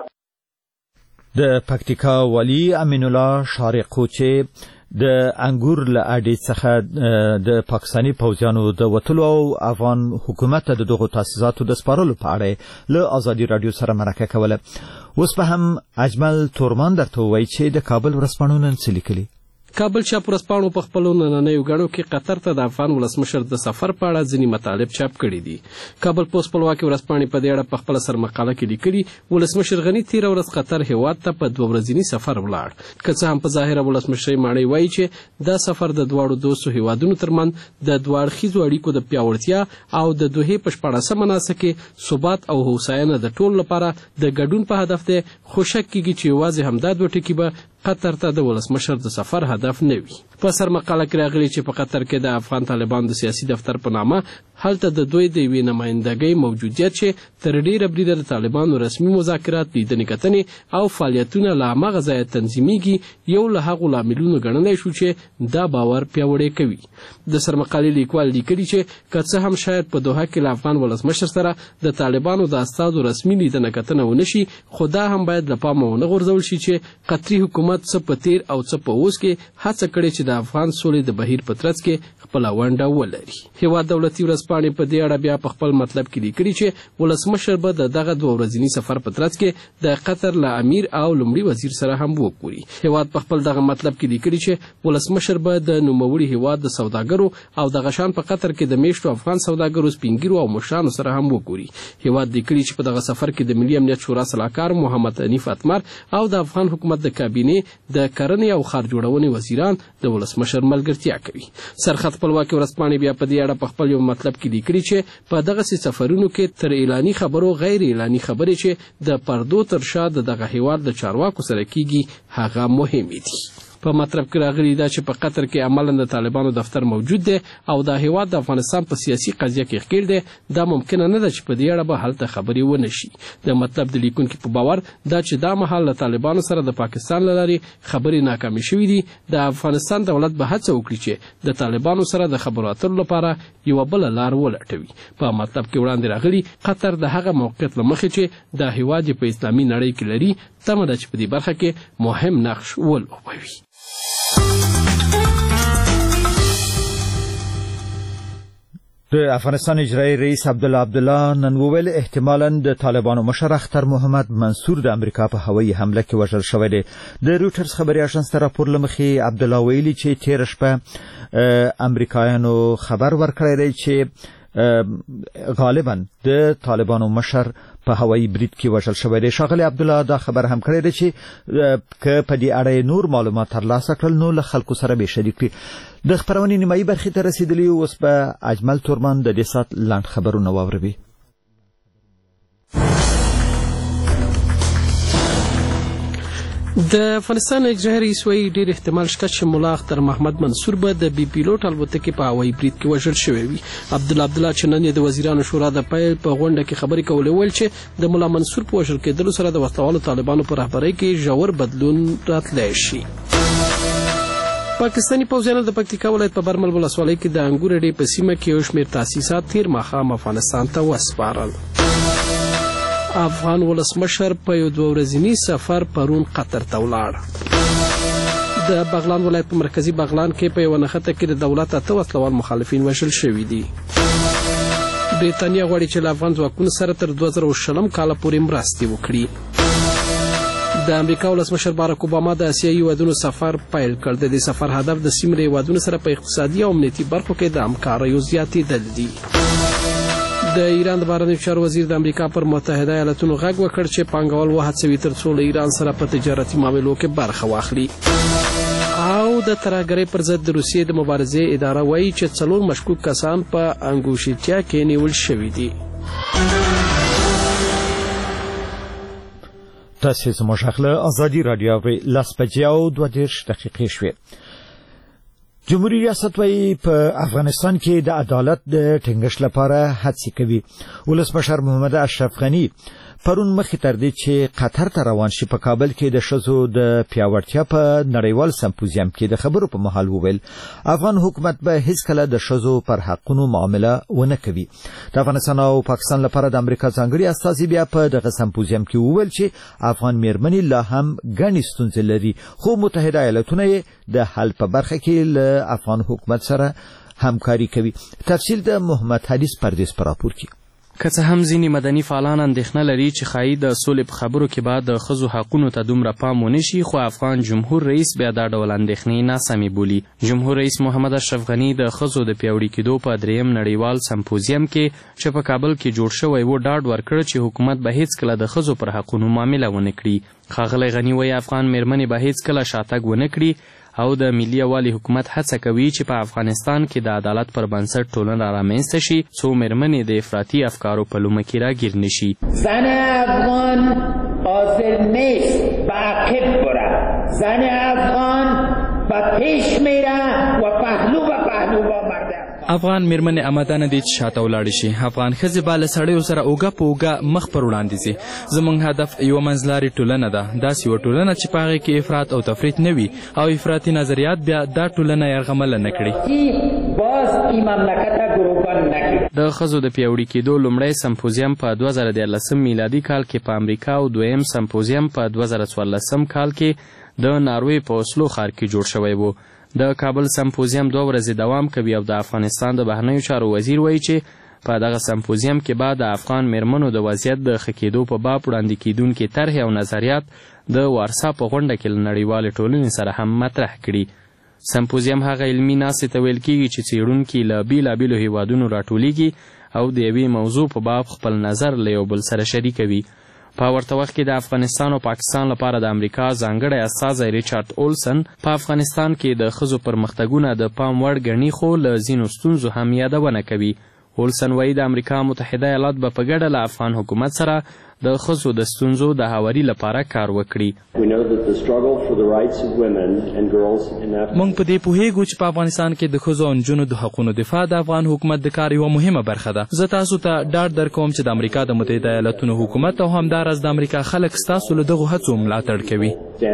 د پکتیکا والي امین الله شارق چې د انګور له اډې څخه د پاکستاني پوځیانو د وتلو او افغان حکومت د دغو تاسیساتو د سپارلو په اړه له ازادي رادیو سره مرکه کوله. اوس به هم اجمل تورمان درته ووایي چې د کابل ورځپاڼو نن څه لیکلي. کابل چاپ ورځپاڼو په خپلو نننیو غړو کې قطر ته د افغان ولسمشر د سفر په اړه ځینې مطالب چاپ کړي دي. کابل پوسټ خپلواکي ورځپاڼې په دې اړه په خپل سرمقاله کې لیکلي ولسمشر غني تیره ورځ قطر هیواد ته په 2 ورځني سفر ولاړ. که څه هم په ظاهره ولسمشر ماڼۍ وایي چې دا سفر د دواړو دوستو هیوادونو ترمنځ د دوه اړخیزو اړیکو د پیاوړتیا او د دوحې په 14 مناسبه کې ثبات او هوساینه د ټولو لپاره د ګډون په هدف دی خو شک کیږي چې یوازې همدا دوه ټکي به قطر ته د ولسمشر د سفر هدف نه وي. په سرمقاله کې راغلي چې په قطر کې د افغان طالبانو د سیاسي دفتر په نامه هلته د دوی د یوې نمایندګۍ موجودیت چې تر ډیره بریده د طالبانو رسمي مذاکرات لیدنې کتنې او فعالیتونه له هماغه ځایه تنظیمیږي یو له هغو لاملونو ګڼلی شو چې دا باور پیاوړی کوي. د سرمقالې لیکوال لیکلي چې که څه هم شاید په دوحه کې له افغان ولسمشر سره د طالبانو د استازو رسمي لیدنه کتنه ونه شي خو دا هم باید له پامه ونه غورځول شي چې قطري حکومت حکومت څه په تیر او څه په اوس کې هڅه کړې چې د افغان سولې د بهیر په ترڅ کې خپل ونډه ولري. هیواد دولتي ورځپاڼې په دې اړه بیا په خپل مطلب کې لیکلي چې ولسمشر به دغه 2 ورځني سفر په ترڅ کې د قطر له امیر او لومړي وزیر سره هم وګوري. هیواد په خپل دغه مطلب کې لیکلي چې ولسمشر به د نوموړي هیواد د سوداګرو او د غشان په قطر کې د میشتو افغان سوداګرو سپینګیرو او مشرانو سره هم وګوري. هیواد لیکلي چې په دغه سفر کې د ملي امنیت شورا سلاکار محمد حنیف اتمر او د افغان حکومت د کابینې د کرنې او ښار جوړونې وزیران د ولسمشر ملګرتیا کوي. سرخط خپلواکي ورځپاڼې بیا په دې اړه په خپل یو مطلب کې لیکلي چې په دغسې سفرونو کې تر اعلاني خبرو غیر اعلاني خبرې چې د پردو تر شا دغه هیواد د چارواکو سره کیږي هغه مهمې دي. په مطلب کې راغلي دا چې په قطر کې عملاً د طالبانو دفتر موجود دی او دا هیواد د افغانستان په سیاسي قضیه کې ښکیل دی. دا ممکنه نه ده چې په دې اړه به هلته خبرې ونه شي. د مطلب د لیکونکي په باور دا چې دا مهال له طالبانو سره د پاکستان له لارې خبرې ناکامې شوې دي. د افغانستان دولت به هڅه وکړي چې د طالبانو سره د خبرو اترو لپاره یوه بله لار ولټوي. په مطلب کې وړاندې راغلي قطر د هغه موقعیت له مخې چې دا هیواد په اسلامي نړۍ کې لري تمه ده چې په دې برخه کې مهم نقش ولوبوي. د افغانستان اجرایی رئیس عبدالله نن وویل احتمالاً د طالبانو مشر اختر محمد منصور د امریکا په هوایي حمله کې وژل شوی دی. د رویټرز خبري اژانس ته راپور له مخې عبدالله ویلي چې تېره شپه امریکایانو خبر ورکړی دی چې غالباً د طالبانو مشر په هوایي برید کې وژل شوی دی. ښاغلی عبدالله دا خبر هم کړی دی چې که په دې اړه نور معلومات ترلاسه کړل نو له خلکو سره به شریک کړي. د خبرونې نیمایي برخې ته رسیدلی اوس به اجمل تورمان د دې ساعت لاند خبرونه واوروي. د افغانستان اجرایی رئیس وایي ډېر احتمال شته چې ملا اختر محمد منصور به د بي پیلوټ الوتکې په هوایي برید کې وژل شوی وي. عبدالله چې نن یې د وزیرانو شورا د پیل په غونډه کې خبرې کولې ویل چې د ملا منصور په وژل کېدلو سره د وسلوالو طالبانو په رهبرۍ کې ژور بدلون راتلی شي. پاکستاني پوځیانو د پکتیکا ولایت په برمل ولسوالۍ کې د انګور اډې په سیمه کې یو شمېر تاسیسات تېر ماښام افغانستان ته وسپارل. افغان ولسمشر په یو 2 ورځني سفر پرون قطر ته ولاړ. د بغلان ولایت په مرکزي بغلان کې په یوه نښته کې د دولت 8 وسلوال مخالفین وژل شوي دي. بریتانیا غواړي چې له افغان ځواکونو سره تر 2020 کاله پورې مرستې وکړي. د امریکا ولسمشر باراک اوباما د اسیایي هیوادونو سفر پیل کړ. د دې سفر هدف د سیمې له هیوادونو سره په اقتصادي او امنیتي برخو کې د همکاریو زیاتېدل دي. د ایران د بهرنیو چارو وزیر د امریکا پر متحده ایالاتونو غږ وکړ چې پانګوال وهڅوي ترڅو له ایران سره په تجارتي معاملو کې برخه واخلي. او د ترهګرۍ پر ضد د روسیې د مبارزې اداره وایي چې 4 مشکوک کسان په انګوشیتیا کې نیول شوي دي. تاسو زموږ خپل ازادي رادیو په 10:32 شوې. جمهوریت ریاست وايي په افغانستان کې د عدالت د ټینګښت لپاره هڅې کوي. ولسمشر محمد اشرف غنی پرون مخې تر دې چې قطر ته روان شي په کابل کې د ښځو د پیاوړتیا په نړیوال سمپوزیم کې د خبرو په مهال وویل افغان حکومت به هیڅ کله د ښځو پر حقونو معامله ونه کوي. د افغانستان او پاکستان لپاره د امریکا ځانګړي استازي بیا په دغه سمپوزیم کې وویل چې افغان میرمنې لا هم ګڼې ستونزې لري خو متحده ایالاتونه د حل په برخه کې له افغان حکومت سره همکاري کوي. تفصیل د محمد حدیث پردیس پر راپور کې. که څه هم ځینې مدني فعالان اندېښنه لري چې ښایي د سولې په خبرو کې به د ښځو حقونو ته دومره پام ونه شي خو افغان جمهور رئیس بیا دا ډول اندېښنې ناسمې بولي. جمهور رئیس محمد اشرف غني د ښځو د پیاوړي کېدو په 3م نړیوال سمپوزیم کې چې په کابل کې جوړ شوی و ډاډ ورکړ چې حکومت به هیڅکله د ښځو پر حقونو معامله ونه کړي. ښاغلی غني وایي افغان میرمنې به هیڅکله شاتګ ونه کړي او د ملي یووالي حکومت هڅه کوي چې په افغانستان کې د عدالت پر بنسټ ټولنه رامنځته شي څو میرمنې د افراطي افکارو په لومه کې راګیر نشي. زن افغان حاضر نیست به عقب برد. زن افغان به پیش میره و پهلو به پهلو با مرد افغان میرمنې آماده نه دي چې شاته ولاړې شي. افغان ښځې به له سړیو سره اوږه په اوږه مخ پر وړاندې ځي. زموږ هدف یوه منځلارې ټولنه ده. داسې یوه ټولنه چې په هغې کې افراط او تفریط نه وي او افراطي نظریات بیا دا ټولنه یرغمله نه کړي. د ښځو د پیاوړي کېدو لومړی سمپوزیم په 2013 میلادي کال کې په امریکا او دویم سمپوزیم په 2014 کال کې د ناروې په اسلو ښار کې جوړ شوی و. د کابل سمپوزیم 2 ورځې دوام کوي او د افغانستان د بهرنیو چارو وزیر وایي چې په دغه سمپوزیم کې به د افغان میرمنو د وضعیت د ښه کېدو په باب وړاندې کېدونکي طرحې او نظریات د وارسا په غونډه کې له نړیوالې ټولنې سره هم مطرح کړي. سمپوزیم هغه علمي ناستې ته ویل کېږي چې څېړونکي له بېلابېلو هیوادونو راټولیږي او د یوې موضوع په باب خپل نظر له یو بل سره شریکوي. په ورته وخت کې د افغانستان او پاکستان لپاره د امریکا ځانګړی استازی ریچارډ اولسن په افغانستان کې د ښځو پرمختګونه د پام وړ ګڼي خو له ځینو ستونزو هم یادونه کوي. اولسن وایي د امریکا متحده ایالات به په ګډه له افغان حکومت سره د ښځو د ستونزو د هواري لپاره کار وکړي. موږ په دې پوهیږو چې په افغانستان کې د ښځو او نجونو د حقونو دفاع د افغان حکومت د کار یوه مهمه برخه ده. زه تاسو ته ډاډ درکوم چې د امریکا د متحده ایالاتونو حکومت او همداراز د امریکا خلک ستاسو له دغو هڅو ملاتړ کوي.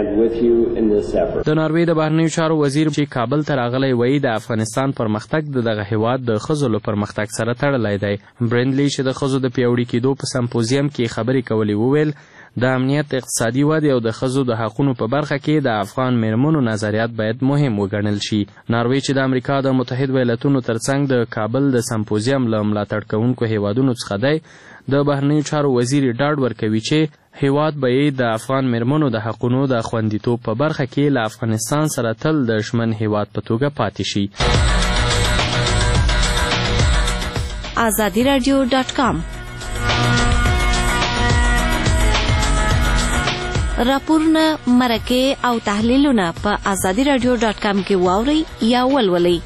د ناروې د بهرنیو چارو وزیر چې کابل ته راغلی وایي د افغانستان پرمختګ د دغه هیواد د ښځو له پرمختګ سره تړلی دی. برندلی چې د ښځو د پیاوړي کېدو په سمپوزیم کې خبرې کولې وویل د امنیت، اقتصادي ودې او د ښځو د حقونو په برخه کې د افغان میرمنو نظریات باید مهم وګڼل شي. ناروې چې د امریکا د متحد ایالاتونو ترڅنګ د کابل د سمپوزیم له ملاتړ کوونکو هیوادونو څخه دی، د بهرنیو چارو وزیر ډاډ ورکوي چې هیواد به یې د افغان میرمنو د حقونو د خوندیتوب په برخه کې له افغانستان سره تل د ژمن هیواد په توګه پاتې شي. azadiradio.com راپورونه، مرکې او تحلیلونه په azadiradio.com کې واورئ یا ولولئ.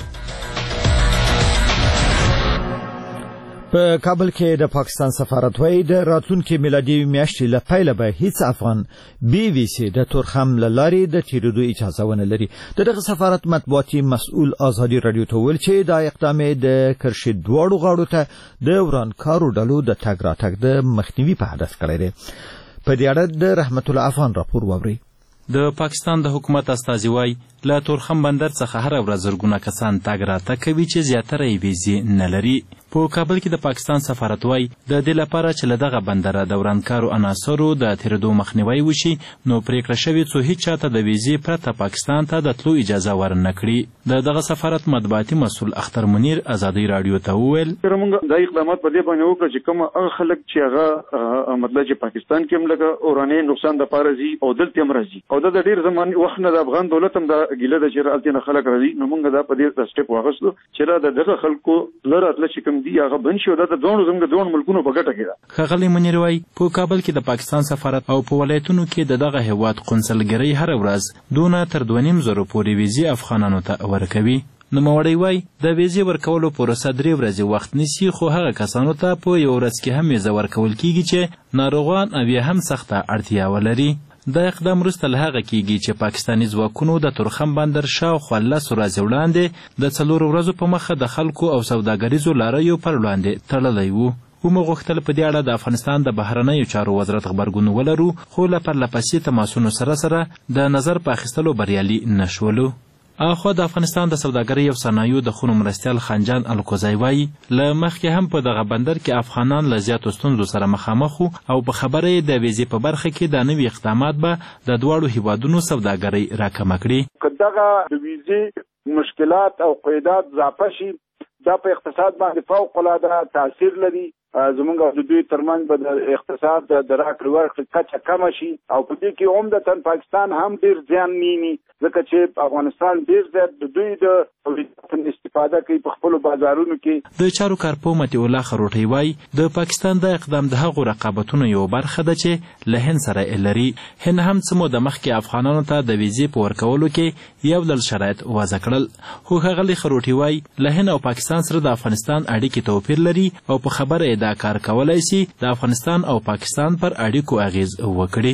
په کابل کې د پاکستان سفارت وایي د راتلونکي میلادي میاشتې له پیله به هیڅ افغان بي وي سي د تورخم له لارې د تیریدو اجازه ونه لري. دغه سفارت مطبوعاتي مسؤل آزادي رادیو ته ویل چې دا اقدام د کرښې دواړو غاړو ته د ورانکارو ډلو د تګ راتګ د مخنیوي په هدف کړی دی. په دې اړه د رحمت الله افغان راپور واورئ. د پاکستان د حکومت استازي وایي له تورخم بندر څخه هره ورځ زرګونه کسان تګ راتګ کوي چې زیاتره یې ویزې نه لري. په کابل کې د پاکستان سفارت وایي د دې لپاره چې له دغه بندره د ورانکارو عناصرو د تیریدو مخنیوی وشي نو پریکړه شوې څو هیڅ چاته د ویزې پرته پاکستان ته د تلو اجازه ورنه کړي. د دغه سفارت مطبوعاتي مسؤل اختر منیر آزادي رادیو ته وویل موږ دا اقدامات په دې باندې وکړو چې کوم هغه خلک چې هغه مطلب چې پاکستان کې هم لکه اوراني نقصان د پاره زی او دلته هم راځي او د ډیر زمان وخت نه د افغان دولت هم د ګیله د چیرالتي نه خلک راځي نو موږ دا په دې سټیپ واغستو چې دغه خلکو لره اتل چې کوم دی هغه بن شو د دوه ملکونو په ګټه کې ده. ښاغلی منیر وایي په کابل کې د پاکستان سفارت او په ولایتونو کې د دغه هیواد قونسلګرۍ هره ورځ دونه تر 2.5 پورې ویزې افغانانو ته ورکوي. نوموړی وایي د ویزې ورکولو پروسه 3 ورځې وخت نیسي خو هغه کسانو ته په یو ورځ کې هم ویزه ورکول کیږي چې ناروغان او یا هم سخته اړتیا ولري. دا اقدام وروسته له هغه کیږي چې پاکستاني ځواکونو د تورخم بندر شاوخوا 10 ورځې وړاندې د 4 ورځو په مخه د خلکو او سوداګریزو لاریو پر وړاندې تړلی وو. ومو غوښتل په دې اړه د افغانستان د بهرنیو چارو وزارت غبرګون ولرو خو له پرلپسې تماسونو سره د نظر په اخیستلو بریالي نشولو. اخوا د افغانستان د سوداګرۍ او صنایعو د خونو مرستیال خنجان الکوزی وایي له مخکې هم په دغه بندر کې افغانان له زیاتو ستونزو سره مخامخ او په خبره یې د ویزې په برخه کې د نوي اقدامات به د دواړو هیوادونو سوداګرۍ راکمه کړي. که دغه د ویزې مشکلات او قیودات اضافه شي دا په اقتصاد باندې فوق العاده تاثیر لري. زمونږ او د دوی ترمنځ به د اقتصاد د راکړې ورکړې کچه کمه شي او په دې کې عمدتاً پاکستان هم ډېر زیان ویني ځکه چې افغانستان ډېر زیات د دوی د تولیداتو استفاده کوي په خپلو بازارونو کې. د چارو کارپو مطیع الله خروټی وایي د پاکستان د اقدام د هغو رقابتونو یو برخه ده چې له هند سره یې لري. هند هم څه موده مخکې افغانانو ته د ویزې په ورکولو کې یو ډول شرایط وضع کړل خو ښاغلی خروټي وایي له هند او پاکستان سره د افغانستان اړیکې توپیر لري او په خبره دا کار کولای شي د افغانستان او پاکستان پر اړیکو اغیز وکړي.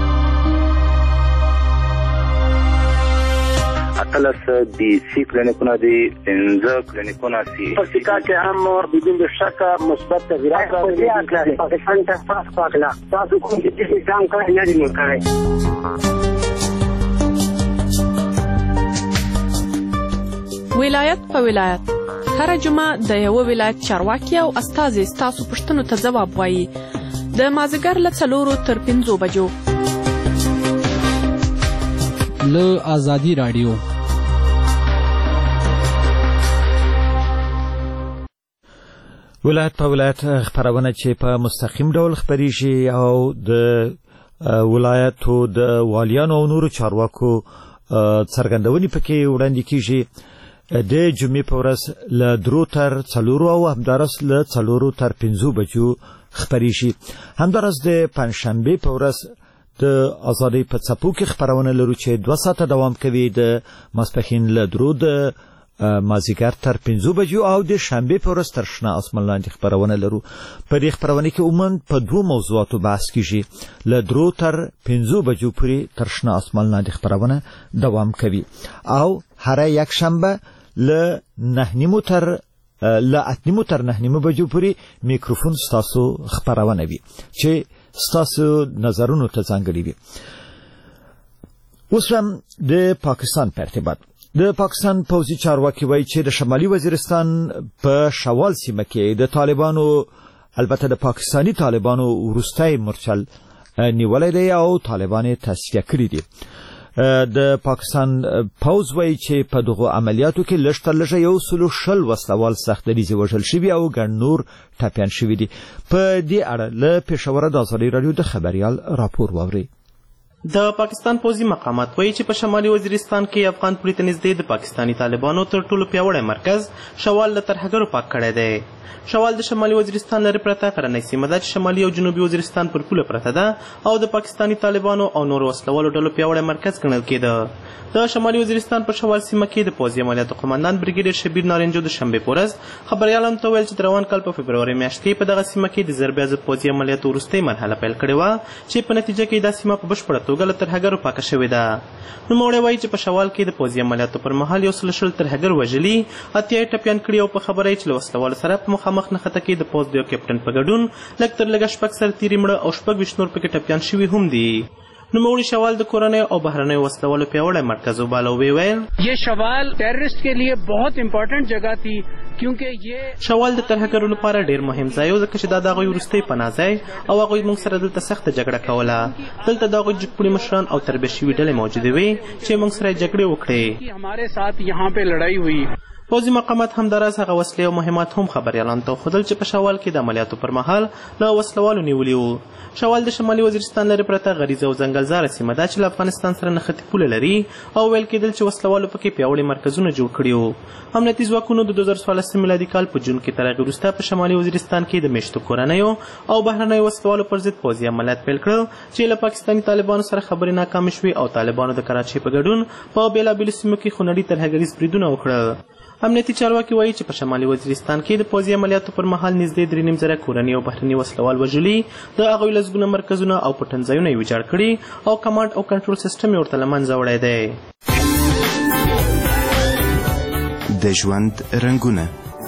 اتلس دی سی کلینیکونه دی 15 کلینیکونه سی په سکا کې هم بدون شک مثبت تغیرات راغلي. پاکستان ته پاس پاکلا تاسو کوم چې ځان کار نه دی کړی. ولایت په ولایت هر جمعه د یو ولایت چارواکي او استازي ستاسو پوښتنو ته ځواب وایي د مازیګر له 4 تر 5 بجو له آزادي رادیو. ولایت په ولایت خبرونه چې په مستقیم ډول خبريږي او د ولایتو د والیانو او نورو چارواکو څرګندونې پکې وړاندې کیږي. د جمعې په ورځ له 3 تر 4 او همدارس له 4 تر 5 بجو خبريږي. همدارس د پنځشنبه په ورځ د آزادۍ په څپو کې خبرونه لرو چې 2 ساعته دوام کوي، د ماسپښین له 3 د مازیګر تر 5 بجو او د شنبه په ورځ تر شنه اسمان لاندې خبرونه لرو. په دې خبرونه کې عموما په 2 موضوعاتو بحث کیږي. له 3 تر 5 بجو پورې تر شنه اسمان لاندې خبرونه دوام کوي او هر یک شنبه له 9 تر 9 بجو پورې میکروفون ستاسو خبرونه وي چې ستاسو نظرونو ته ځانګړي وي. اوس هم د پاکستان په ارتباط د پاکستان پوځي چارواکي وایي چې د شمالي وزیرستان په شوال سیمه کې د طالبانو، البته د پاکستانی طالبانو وروستي مرچل نیولې دی او طالبان تصفیه کړی دي. د پاکستان پوځ وایي چې په دغه عملیاتو کې لږ 160 وسلوال سخت دریځ وژل شوي او ګڼ نور ټپیان شوي دي. په دې اړه له پېښوره د آزادۍ رادیو د خبريال راپور واوري. د پاکستان پوځي مقامات وایي چې په شمالي وزیرستان کې افغان پولې ته نږدې د پاکستانی طالبانو تر ټولو پیاوړی مرکز شوال له ترهګرو پاک کړی دی. شوال د شمالي وزیرستان لرې پرته غرنۍ سیمه ده چې شمالي او جنوبي وزیرستان پر پوله پرته ده او د پاکستانی طالبانو او نورو وسلوالو ډلو پیاوړی مرکز ګڼل کېده. د شمالي وزیرستان په شوال سیمه کې د پوځي عملیاتو قماندان بریګیډیر شبیر نارنجو د شنبې په ورځ خبریالانو ته ویل چې د روان کال په فبروري میاشت کې په دغه سیمه کې د ضربې ضد پوځي عملیاتو وروستۍ مرحله پیل کړې وه چې په نتیجه کې دا سیمه په بشپړه توګه له ترهګرو پاکه شوې ده. نوموړی وایي چې په شوال کې د پوځي عملیاتو پر مهال 160 ترهګر وژلي، 80 ټپیان کړي او په خبره چې له وسلوالو سره په مخامخ نښته کې د پوځ د یو کپټن په ګډون لږ تر لږه 6 سرتیري مړه او 26 نور پکې ټپیان شوي هم دي. نوموړي شوال د کورنۍ او بهرنیو وسلوالو پیاوړی مرکز وباله. وویل یہ شوال ٹیررسٹ کے لیے بہت امپورټنٹ جگہ تھی کیونکہ یہ شوال د ترهګرو لپاره ډیر مهم ځای و ځکه چې دا د هغوی وروستی پناه ځای او هغوی موږ سره دلته سخته جګړه کوله. دلته د هغوی جګپوړي مشران او تربیه شوي ډلې موجودې وې چې موږ سره یې جګړې وکړې. ہمارے ساتھ یہاں پہ لڑائی ہوئی. پوځي مقامات همداراز هغه وسلې او مهمات هم خبریالانو ته وښودل چې په شوال کې د عملیاتو پر مهال له وسلوالو نیولي وو. شوال د شمالي وزیرستان لرې پرته غریزه او ځنګلزاره سیمه ده چې له افغانستان سره نښتې پوله لري او ویل کېدل چې وسلوالو پکې پیاوړي مرکزونه جوړ کړي وو. امنیتي ځواکونو د 2014 میلادي کال په جون کې تر هغې وروسته په شمالي وزیرستان کې د میشتو کورنیو او بهرنیو وسلوالو پر ضد پوځي عملیات پیل کړل چې له پاکستاني طالبانو سره خبرې ناکامې شوې او طالبانو د کراچۍ په ګډون په بېلابېلو سیمو کې خونړي ترهګریز بریدونه وکړل. امنیتي چارواکي وایي چې په شمالي وزیرستان کې د پوځي عملیاتو پر مهال نږدې 3.5 زره کورني او بهرني وسلوال وژلي، د هغوی لسګونه مرکزونه او پټنځایونه یې ویجاړ کړي او کمانډ او کنټرول سیسټم یې ورته له منځه وړی دی. د ژوند رنګونه.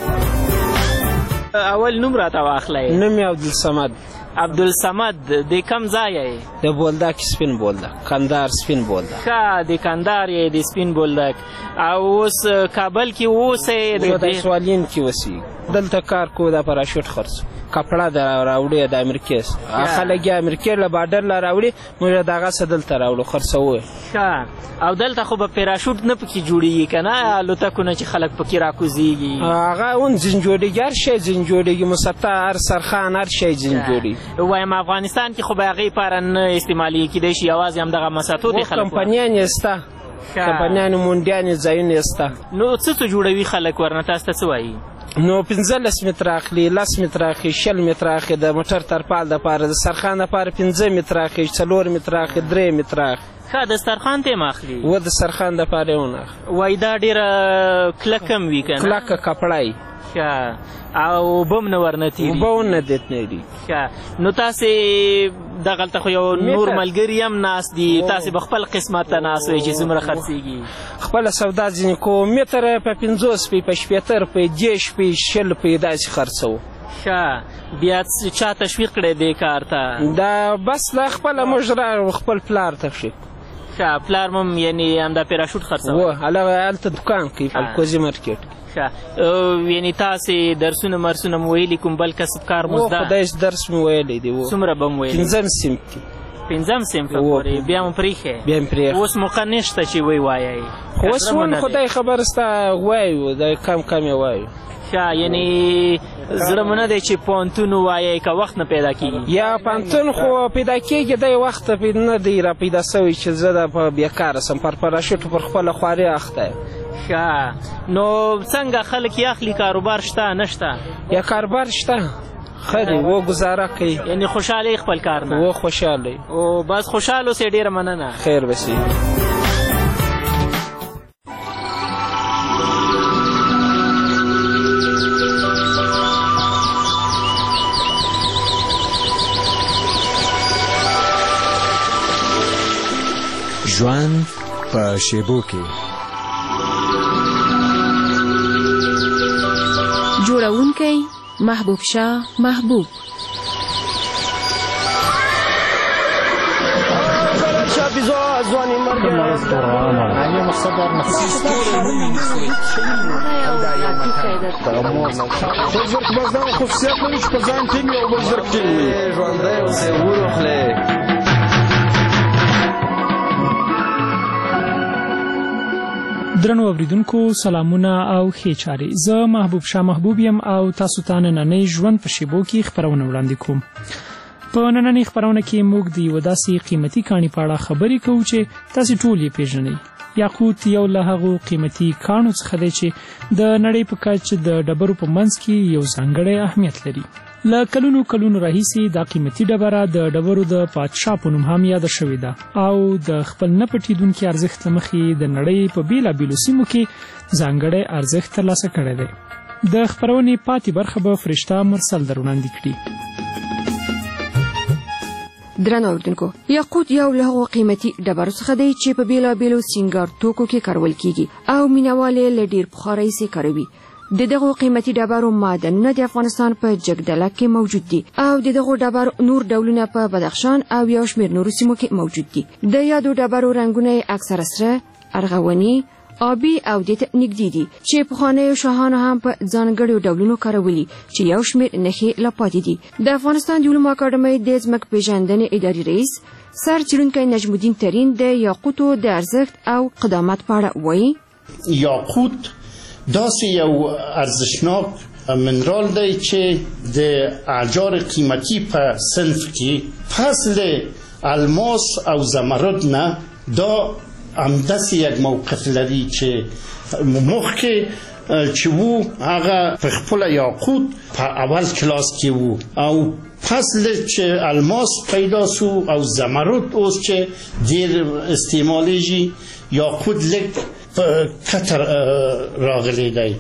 اول نوم راته واخلئ. نوم یې عبدالصمد. عبدالصمد د کم ځای یې؟ د بولدک سپین بولدک، کندهار سپین بولدک. ښه، د کندهار یې د سپین بولدک. او اوس کابل کې اوسئ؟ د سوالین کې اوسېږي. دلته کار کوو، د پراشوټ خرڅو، کپړه د راوړي د امریکې خلک یې امریکې له بارډر له راوړي، موږ دغه څه دلته راوړو خرڅوو. ښه، او دلته خو به پراشوټ نه پکې جوړېږي که نه؟ الوتکونه چې خلک پکې راکوزېږي هغه اون ځین جوړېږي، هر شی ځین جوړېږي، مسطح، هر سرخان، هر شی ځین جوړېږي. وایم افغانستان کې خو به هغې لپاره نه استعمالېږي، کیدای شي یوازې همدغه مسطحو دې خلک کمپنیان یې شته، کمپنیانې مونډیانې ځایونه یې شته. نو څه جوړوي خلک ورنه؟ تاسو ته څه وایي؟ نو 15 متره اخلي، 10 متره اخلي، 60 متره اخلي، د موټر ترپال دپاره، د سرخان دپاره 5 متره اخلي، 4 متره اخلي، 3 متره اخلي. ښه، د سرخان ته یې اخلي؟ و د سرخان دپاره یې ونه اخلي. وایي دا ډېره کلکه هم وي که نه؟ کلکه کپړه یي. ښه، او اوبه هم نه ورنه تېرېږي؟ اوبه هم نه تېرېږي. ښه، نو تاسې دغلته خو یو نور ملګري هم ناست دي، تاسې به خپل قسمت ته ناست وئ چې څومره خرڅېږي؟ خپله سودا ځینې کوو، متر په 50 روپۍ، په 70 روپۍ، 10 روپۍ، 60 روپۍ داسې خرڅوو. ښه، بیا چا تشویق کړی دې کار ته؟ دا بس دا خپله موږ خپل پلار تشویق. ښه، پلار مو یعنې همدا پیراشوټ خرڅوي؟ هلته دکان کوي په الکوزي مارکېټ. ښه، یعنې تاسې درسونه مرسونه مو ویلي، کوم بل کسب کار مو زده؟ خدای درس مو ویلی دی. څومره به مو ویلي؟ 5 صنف کې. 5م صنف پورې بیا مو پرېښی اوس موقع نشته چې وایي خو اوس ول خدای خبر ستا وایو د کم یې وایو یعنی زړه مو نه دی چې پوهنتون ووایئ که وخت نه پیدا کېږي یا پوهنتون خو پیدا کېږي دی وخت نه دی را پیدا سوی چې زه د په بیکاره سم پر پراشوټ پر خپله خواري اخته یم ښه نو څنګه خلک یې اخلي کاروبار شته نشته یا کاروبار شته ښه دی و ګزاره کوي یعنی خوشحاله خپل کار نه و خوشحاله او بس خوشحال اوسئ ډېره مننه خیر بسي ژوند په شیبو کې جوړونکی محبوب شاه محبوب درنو اوریدونکو سلامونه او ښې چارې. زه محبوب شاه محبوب یم او تاسو ته نننۍ ژوند په شیبو کې خپرونه وړاندې کوم. په نننۍ خپرونه کې موږ د یوه داسې قیمتي کاڼي په اړه خبرې کوو چې تاسې ټول یې پیژنئ. یاقوت یو له هغو قیمتي کاڼو څخه دی چې د نړۍ په کچ د ډبرو په منځ کې یو ځانګړی اهمیت لري. له کلونو راهیسې دا قیمتي ډبره د ډبرو د پادشاه په نوم هم یاده شوې ده او د خپل نه پټېدونکي ارزښت له مخې د نړۍ په بېلابېلو سیمو کې ځانګړی ارزښت ترلاسه کړی دی. د خپرونې پاتې برخه به فرشته مرسل در وړاندې کړي. درنو اوریدونکو، یاقوت یو له هغو قیمتي ډبرو څخه دی چې په بېلابېلو سینګار توکو کې کارول کیږي او مینوال یې له ډېر پخوا راهیسې کاروي. د دغو قیمتي ډبرو معدنونه د افغانستان په جګدلک کې موجود دي او د دغو ډبرو نور ډولونه په بدخشان او یو شمېر نورو سیمو کې موجود دي. د یادو ډبرو رنګونه یې اکثره سره، ارغوني، آبي او دې ته نږدې دي چې پخوانیو شاهانو هم په ځانګړو ډولونو کارولي چې یو شمېر نښې لا پاتې دي. د افغانستان د علومو اکاډمۍ د ځمکپېژندنې اداري رئیس سر څېړونکی نجم الدین ترین د یاقوتو د ارزښت او قدامت په اړه وایي. یاقوت داسې یو ارزشناک منرال دی چې د احجار قیمتي په صنف کې فصل الماس او زمرد نه دا همداسې یک موقف لري چې مخکې چې وو هغه په خپل یاقوت په اول کلاس کې وو او فصل چې الماس پیدا سو او زمرد اوس چې ډېر استعمالیږي یاقوت لږ کتر راغلی دی.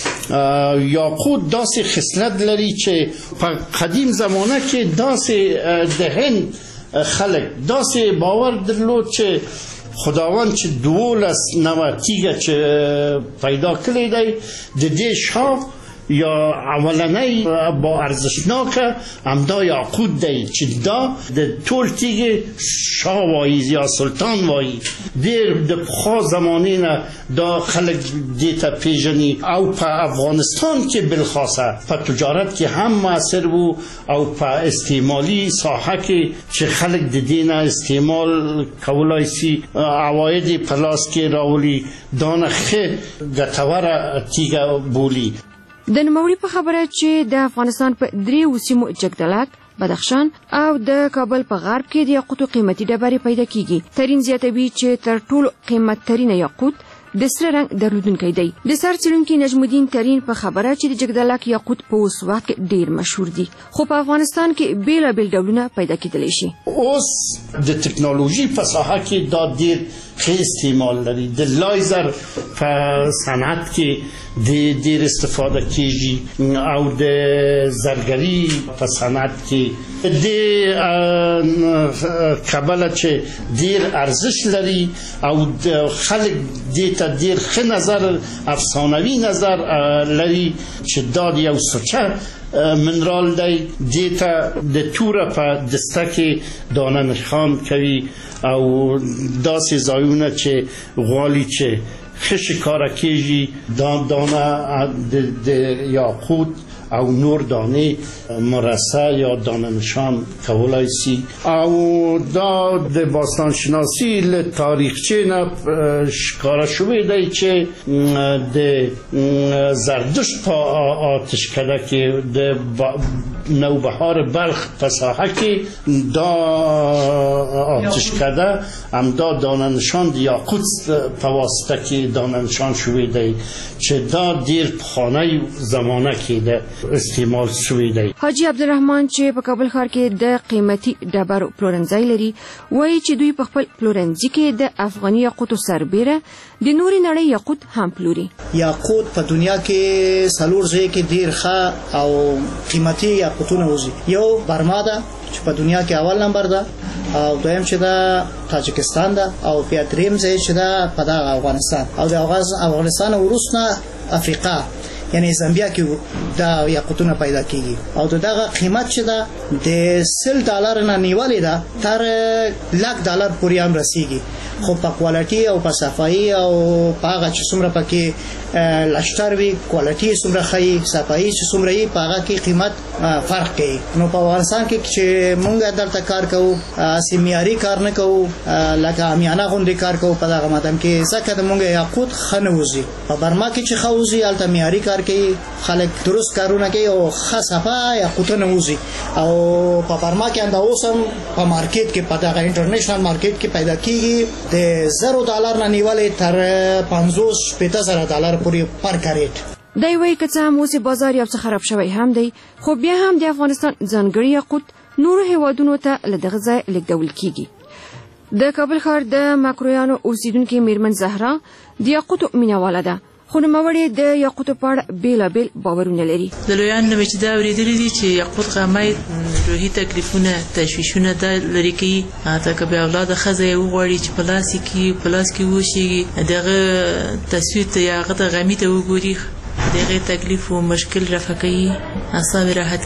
یاقوت داسې خصلت لري چې په قدیم زمانه کې داسې د هند خلک داسې باور درلود چې خداوند چې 12 نوع تیږه چې پیدا کړی دی د دې شاه یا اولنی با ارزشناکه همدا یاقوت دی چې دا د ټول تیږه شاه وایي یا سلطان وایي. ډېر د پخوا زمانې نه دا خلک دې ته پیژني او په افغانستان کې بالخاصه په تجارت کې هم موثر وو او په استعمالي ساحه کې چې خلک د دې نه استعمال کولای شي عواید په لاس کې راولي دا نه ښه ګټوره تیږه بولي. د نوموړي په خبره چې د افغانستان په 3 سیمو جګدلک، بدخشان او د کابل په غرب کې د یاقوتو قیمتي ډبرې پیدا کیږي. ترین زیاتوي چې تر ټولو قیمت ترینه یاقوت د سره رنګ درلودونکی دی. د سر څېړونکي نجم الدین ترین په خبره چې د جګدلک یاقوت په اوس وخت کې ډیر مشهور دي خو په افغانستان کې بیلابیل ډولونه پیدا کېدلی شي. اوس د ټکنالوژي په ساحه کې دا ډیر ښه استعمال لري. د لایزر په صنعت کې ډیر استفاده کیږي او د زرګري په صنعت کې د کابل چې ډیر ارزش لري او خلک دې ته ډیر ښه نظر افسانوي نظر لري چې دا یو سوچه منرال دی. دې ته د توره په دسته کې دانه نښان کوي او داسې ځایونه چې غواړي چې ښه ښکاره کېږي دا دانه د یاقوت او نور دانه مرصع یا دانه نشان کولای سی او دا د باستانشناسی له تاریخچه نه ښکارا شوی دی چې د زردشت په آتشکده کې د نوبهار بلخ په ساحه کې دا آتشکده همدا دانه نشان د یاقوت په واسطه کې دانه نشان شوی دی چې دا ډیر پخوانی زمانه کې د استعمال شوی دی. حاجی عبدالرحمن چې په کابل ښار کې د قیمتي ډبرو پلورنځي لري وایي چې دوی په خپل پلورنځي کې د افغاني یاقوتو سربیره د نورې نړۍ یاقوت هم پلوري. یاقوت په دنیا کې څلور ځای کې ډیر ښه او قیمتي یاقوتونه وزي. یو برما ده چې په دنیا کې اول نمبر ده او دویم چې ده تاجکستان ده او بیا دریم ځای چې ده په افغانستان او د افغانستان وروسته افریقا یعنی زامبیا کې دا یاقوتونه پیدا کیږي او دغه قیمت چې ده د $10 نه نیولې ده تر $1,00,000 پورې هم رسیږي. خو په کوالټي او په صفایي او په هغه چې څومره پکې لشتر وي کوالټي څومره ښه صفایي چې څومره یې په هغه کې قیمت فرق کوي. نو په افغانستان کې چې مونږ دلته کار کوو سیمیاري کار نه کوو لکه امیانه غوندې کار کوو په دغه ماتم کې ځکه د مونږ یاقوت ښه نه وځي. په برما کې چې ښه وځي هلته معیاري کار کوي خلک درست کارونه کوي او ښه صفا یاقوتونه وځي او په برما کې همدا اوس هم په مارکیټ کې په دغه انټرنیشنل مارکیټ کې پیدا کیږي د $0 نه نیولې تر $50,000 پورې پر کریټ. دی وایي که څه هم اوس بازار یو څه خراب شوی هم دی خو بیا هم د افغانستان ځانګړي یاقوت نورو هیوادونو ته له دغه ځای لیږدول کیږي. د کابل ښار د مکرویانو اوسیدونکې میرمن زهرا د یاقوتو مینهواله ده خو نوموړې د یاقوتو په اړه بیلابیل باورونه لري. د لویانو نه چې دا اورېدلي دي چې یاقوت غمی روحي تکلیفونه تشویشونه دا لري کوي حتی که به اولاده ښځه یې وغواړي چې په لاس کې وشي دغه تصویر ته یا هغه د غمي ته وګوري دغه تکلیف و مشکل رفع کوي اعصاب راحت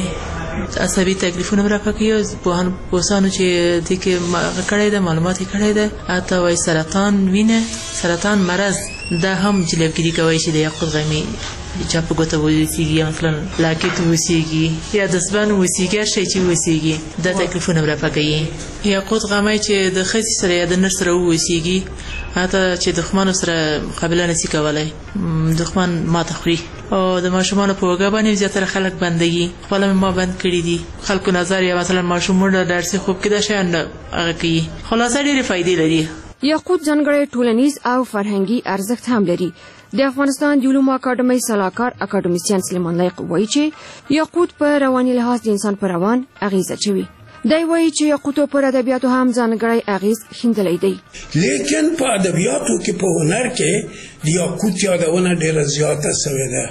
کیږي عصبي تکلیفونه رفع کوي. پوهانو چې د کې کړی ده معلومات یې کړی ده حتی وایي سرطان وینه سرطان مرض دا هم جلبګیری کوي چې د یاقوت غمی چا په ګوته وسیږي مثلا لاکټ وسیږي یا د سبان وسیږي هر شی چې وسیږي دا تکلیفونه رفع کوي. یاقوت غمی چې د خسي سره یا د نر سره وسیږي حتی چې دښمن سره مقابله نشي کولای دښمن ماته خوري او د ماشومان په وګه باندې زیاتره خلک بندګي خپل ما بند کړی دي خلکو نظر یا مثلا ماشوم د درس خوب کې د شان هغه کوي خلاصه ډېرې فائدې لري. یاقوت ځانګړی ټولنیز او فرهنګي ارزښت هم لري. د افغانستان د علومو اکاډمۍ سلاکار اکاډمیسین سلیمان لایق وایي چې یاقوت په رواني لحاظ د انسان پر روان اغیزه چوي. دی وایي چې یاقوتو پر ادبیاتو هم ځانګړی اغیز ښندلی دی. لیکن په ادبیاتو کې په هنر کې د یاقوت یادونه ډېره زیاته سوې ده.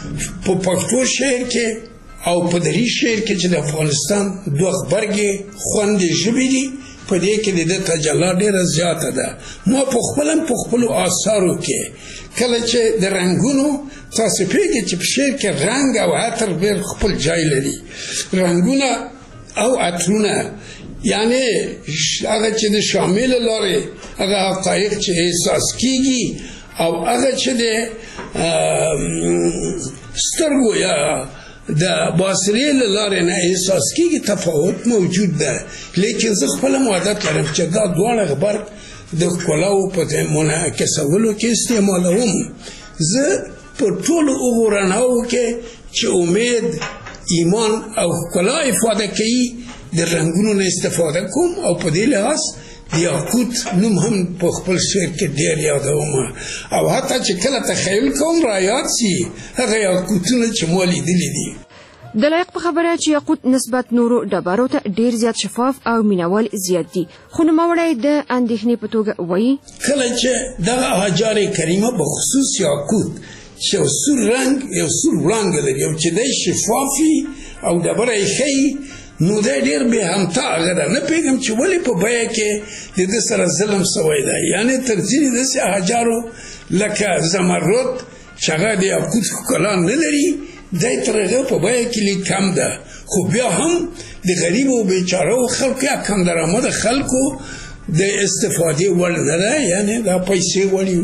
په پښتو شعر کې او په دري شعر کې چې د افغانستان دوه غبرګې خوندې ژبې دي په دې کې د تجلی ډېره زیاته ده. ما په خپلو آثارو کې کله چې د رنګونو تاسو پوهېږئ چې په شعر کې رنګ او عطر ډېر خپل ځای لري. رنګونه او عطرونه یعنی هغه چې د شامل لارې هغه حقایق چې احساس کیږي او هغه چې د سترګو یا د باصرې له لارې نه احساس کیږي تفاوت موجود ده. لیکن زه خپله عادت لرم چې دا دواړه غبرګ د ښکلاو په منعکسولو کې استعمالوم. زه په ټولو هغو رڼاوو کې چې امید ایمان او ښکلا افاده کوي د رنګونو نه استفاده کوم او په دې لحاظ د یاقوت نوم هم په خپل شعر کې ډېر یادوم او حتی چې کله تخیل کوم رایاد سي هغه یاقوتونه چې ما لیدلي دي. د لایق په خبره چې یاقوت نسبت نورو ډبرو ته ډېر زیات شفاف او مینوال زیات دي خو نوموړی د اندېښنې په توګه وایي کله چې دغه احجار کریمه په خصوص یاقوت چې یو سور رنګ یو سور وړانګه لري او چې دی شفافي او ډبره یې ښیي نو دی ډېر بې همتاغه ده. نه پوهېږم چې ولې په بیه کې د ده سره ظلم سوی دی. یعنې تر ځینې داسې احجارو لکه زمرد چې هغه د یاقوت ښکلا نه لري دی تر هغه په بیه کې لږ کم ده خو بیا هم د غریبو بیچارو خلکو یا کم درآمده خلکو د استفادې وړ نه ده، یعنې دا پیسې غواړي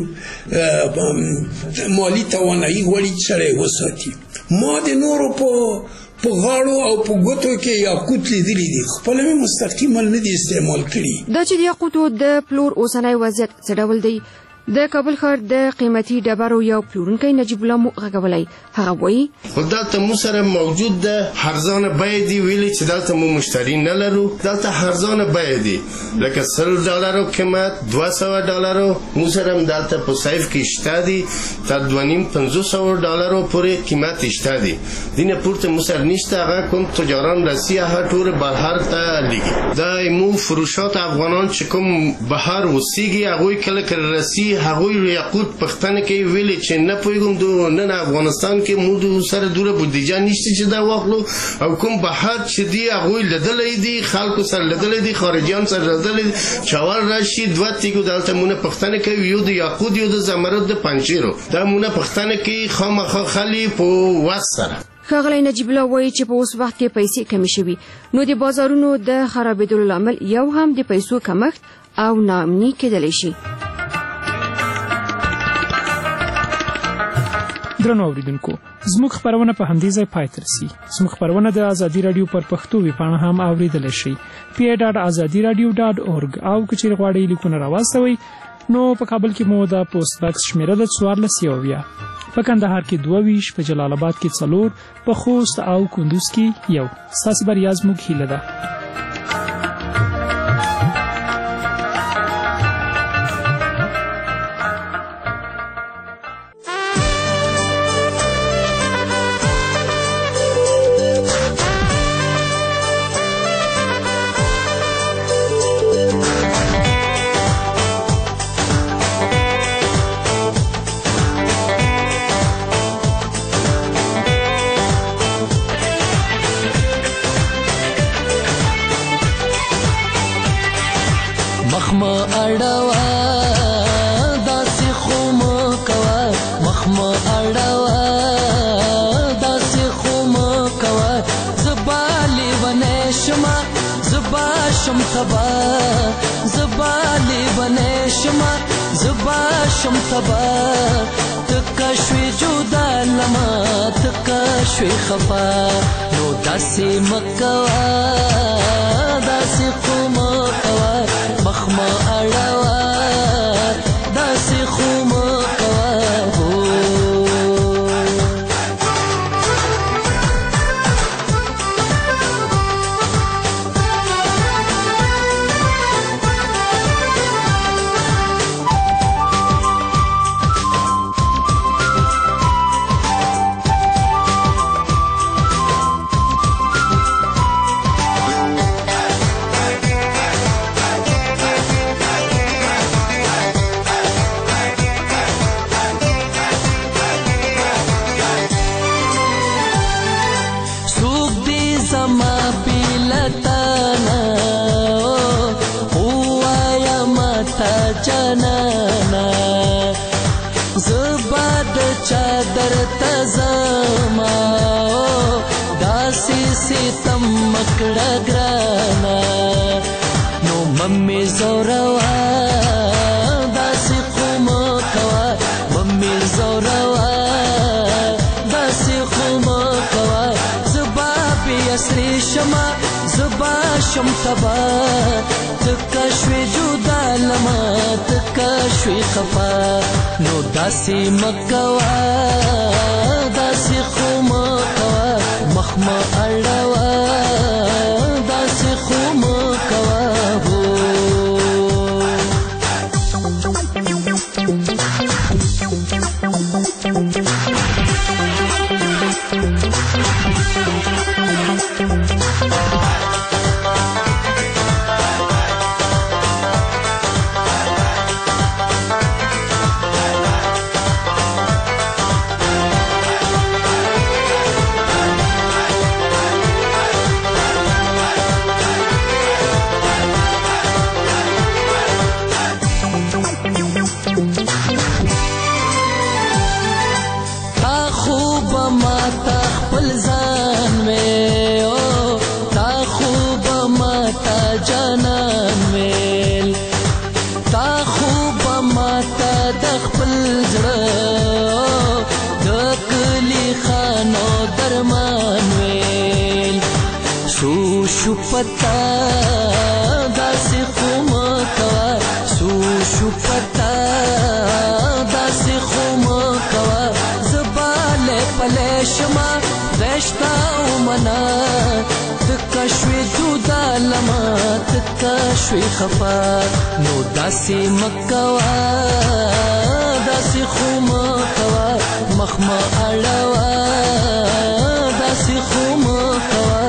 مالي توانایي غواړي چې سړی وساتي. ما د نورو په غاړو او په ګوتو کې یاقوت لیدلی دي، خپله مې مستقیما نه دي استعمال کړي. دا چې د یاقوتو د پلور اوسنی وضعیت څه ډول دی؟ د کابل ښار د قیمتي ډبرو یو پلورونکی نجیب الله مو غږولی. هغه وایي خو دلته مو سره موجود ده هرزانه بیې دي، ویلي چې دلته مو مشتري نه لرو. دلته هرزانه بیې دي، لکه $100 قیمت، $200 مو سره هم دلته په سیف کې شته دي، تر $250-500 پورې قیمت شته دي. دینه پورته مو سره نشته. هغه کوم تجاران رسی هغه ټول بهر ته لیږي. دا مو فروشات افغانان چې کوم بهر وسیږي هغوی کله کله رسی هغوی یاقوت پښتنه کې ویلي چې نه پوهېږم نن افغانستان کې موږ سره دوره بودیجه نشته چې دا واخلو، او کوم بهر چې دی هغوی لیدلی دي، خلکو سره لیدلی دي، خارجیان سره لیدلی دي. چاول راشي دوه تیږو دلته مونه پښتنه کوي، یو د یاقوت یو د زمرد د پنجشیرو. دا مونه پښتنه کې خامخا خلي په وس سره. ښاغلی نجیب الله وایي چې په اوس وخت کې پیسې کمې شوي، نو د بازارونو د خرابېدلو لامل یو هم د پیسو کمښت او ناامني کېدلی شي. درنو اوریدونکو، زموږ خبرونه په همدې ځای پای ته رسي. زموږ خبرونه د ازادي رادیو پر پښتو ویبپاڼه هم اوریدلی شئ، pa.azadiradio.org. او که چیرې غواړئ لیکونه راواستوئ نو په کابل کې مو د پوسټ باکس شمیره د 1470، په کندهار کې 22، په جلال آباد کې 4، په خوست او کندوز کې 1. ستاسو بریا زموږ هیله ده. شوي خفا نو داسې مکوا داسې خو مکوا مخ ما اړوا داسې خو مکوا چادر تزما داسې ستم مکړه ګرانا نو ممي زوروا داسې قوم کوا ممي زوروا داسې قوم کوا زبا بيسري شما زبا شم تبا تکشوي جدا لما تکشوي خفا نو داسې مکوا داسې خو مکوا مخ ما اړوا داسې خو مکوا پتا داسې خو مه کوه سو پتا داسې خو مه کوه زه بالی پلی شمه رشته ومنه تکه شوې جدا لمه تکه شوې خفه نو داسې مه کوه داسې خو مه کوه مخ مه اړوه داسې خو مه کوه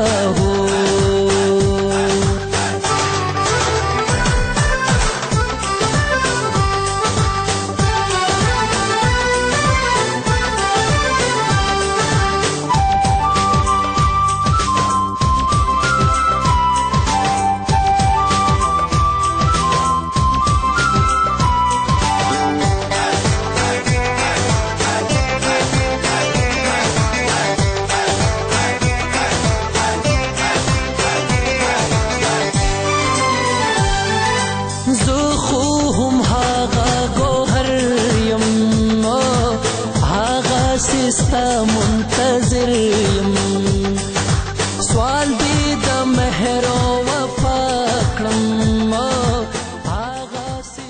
ستا منتظر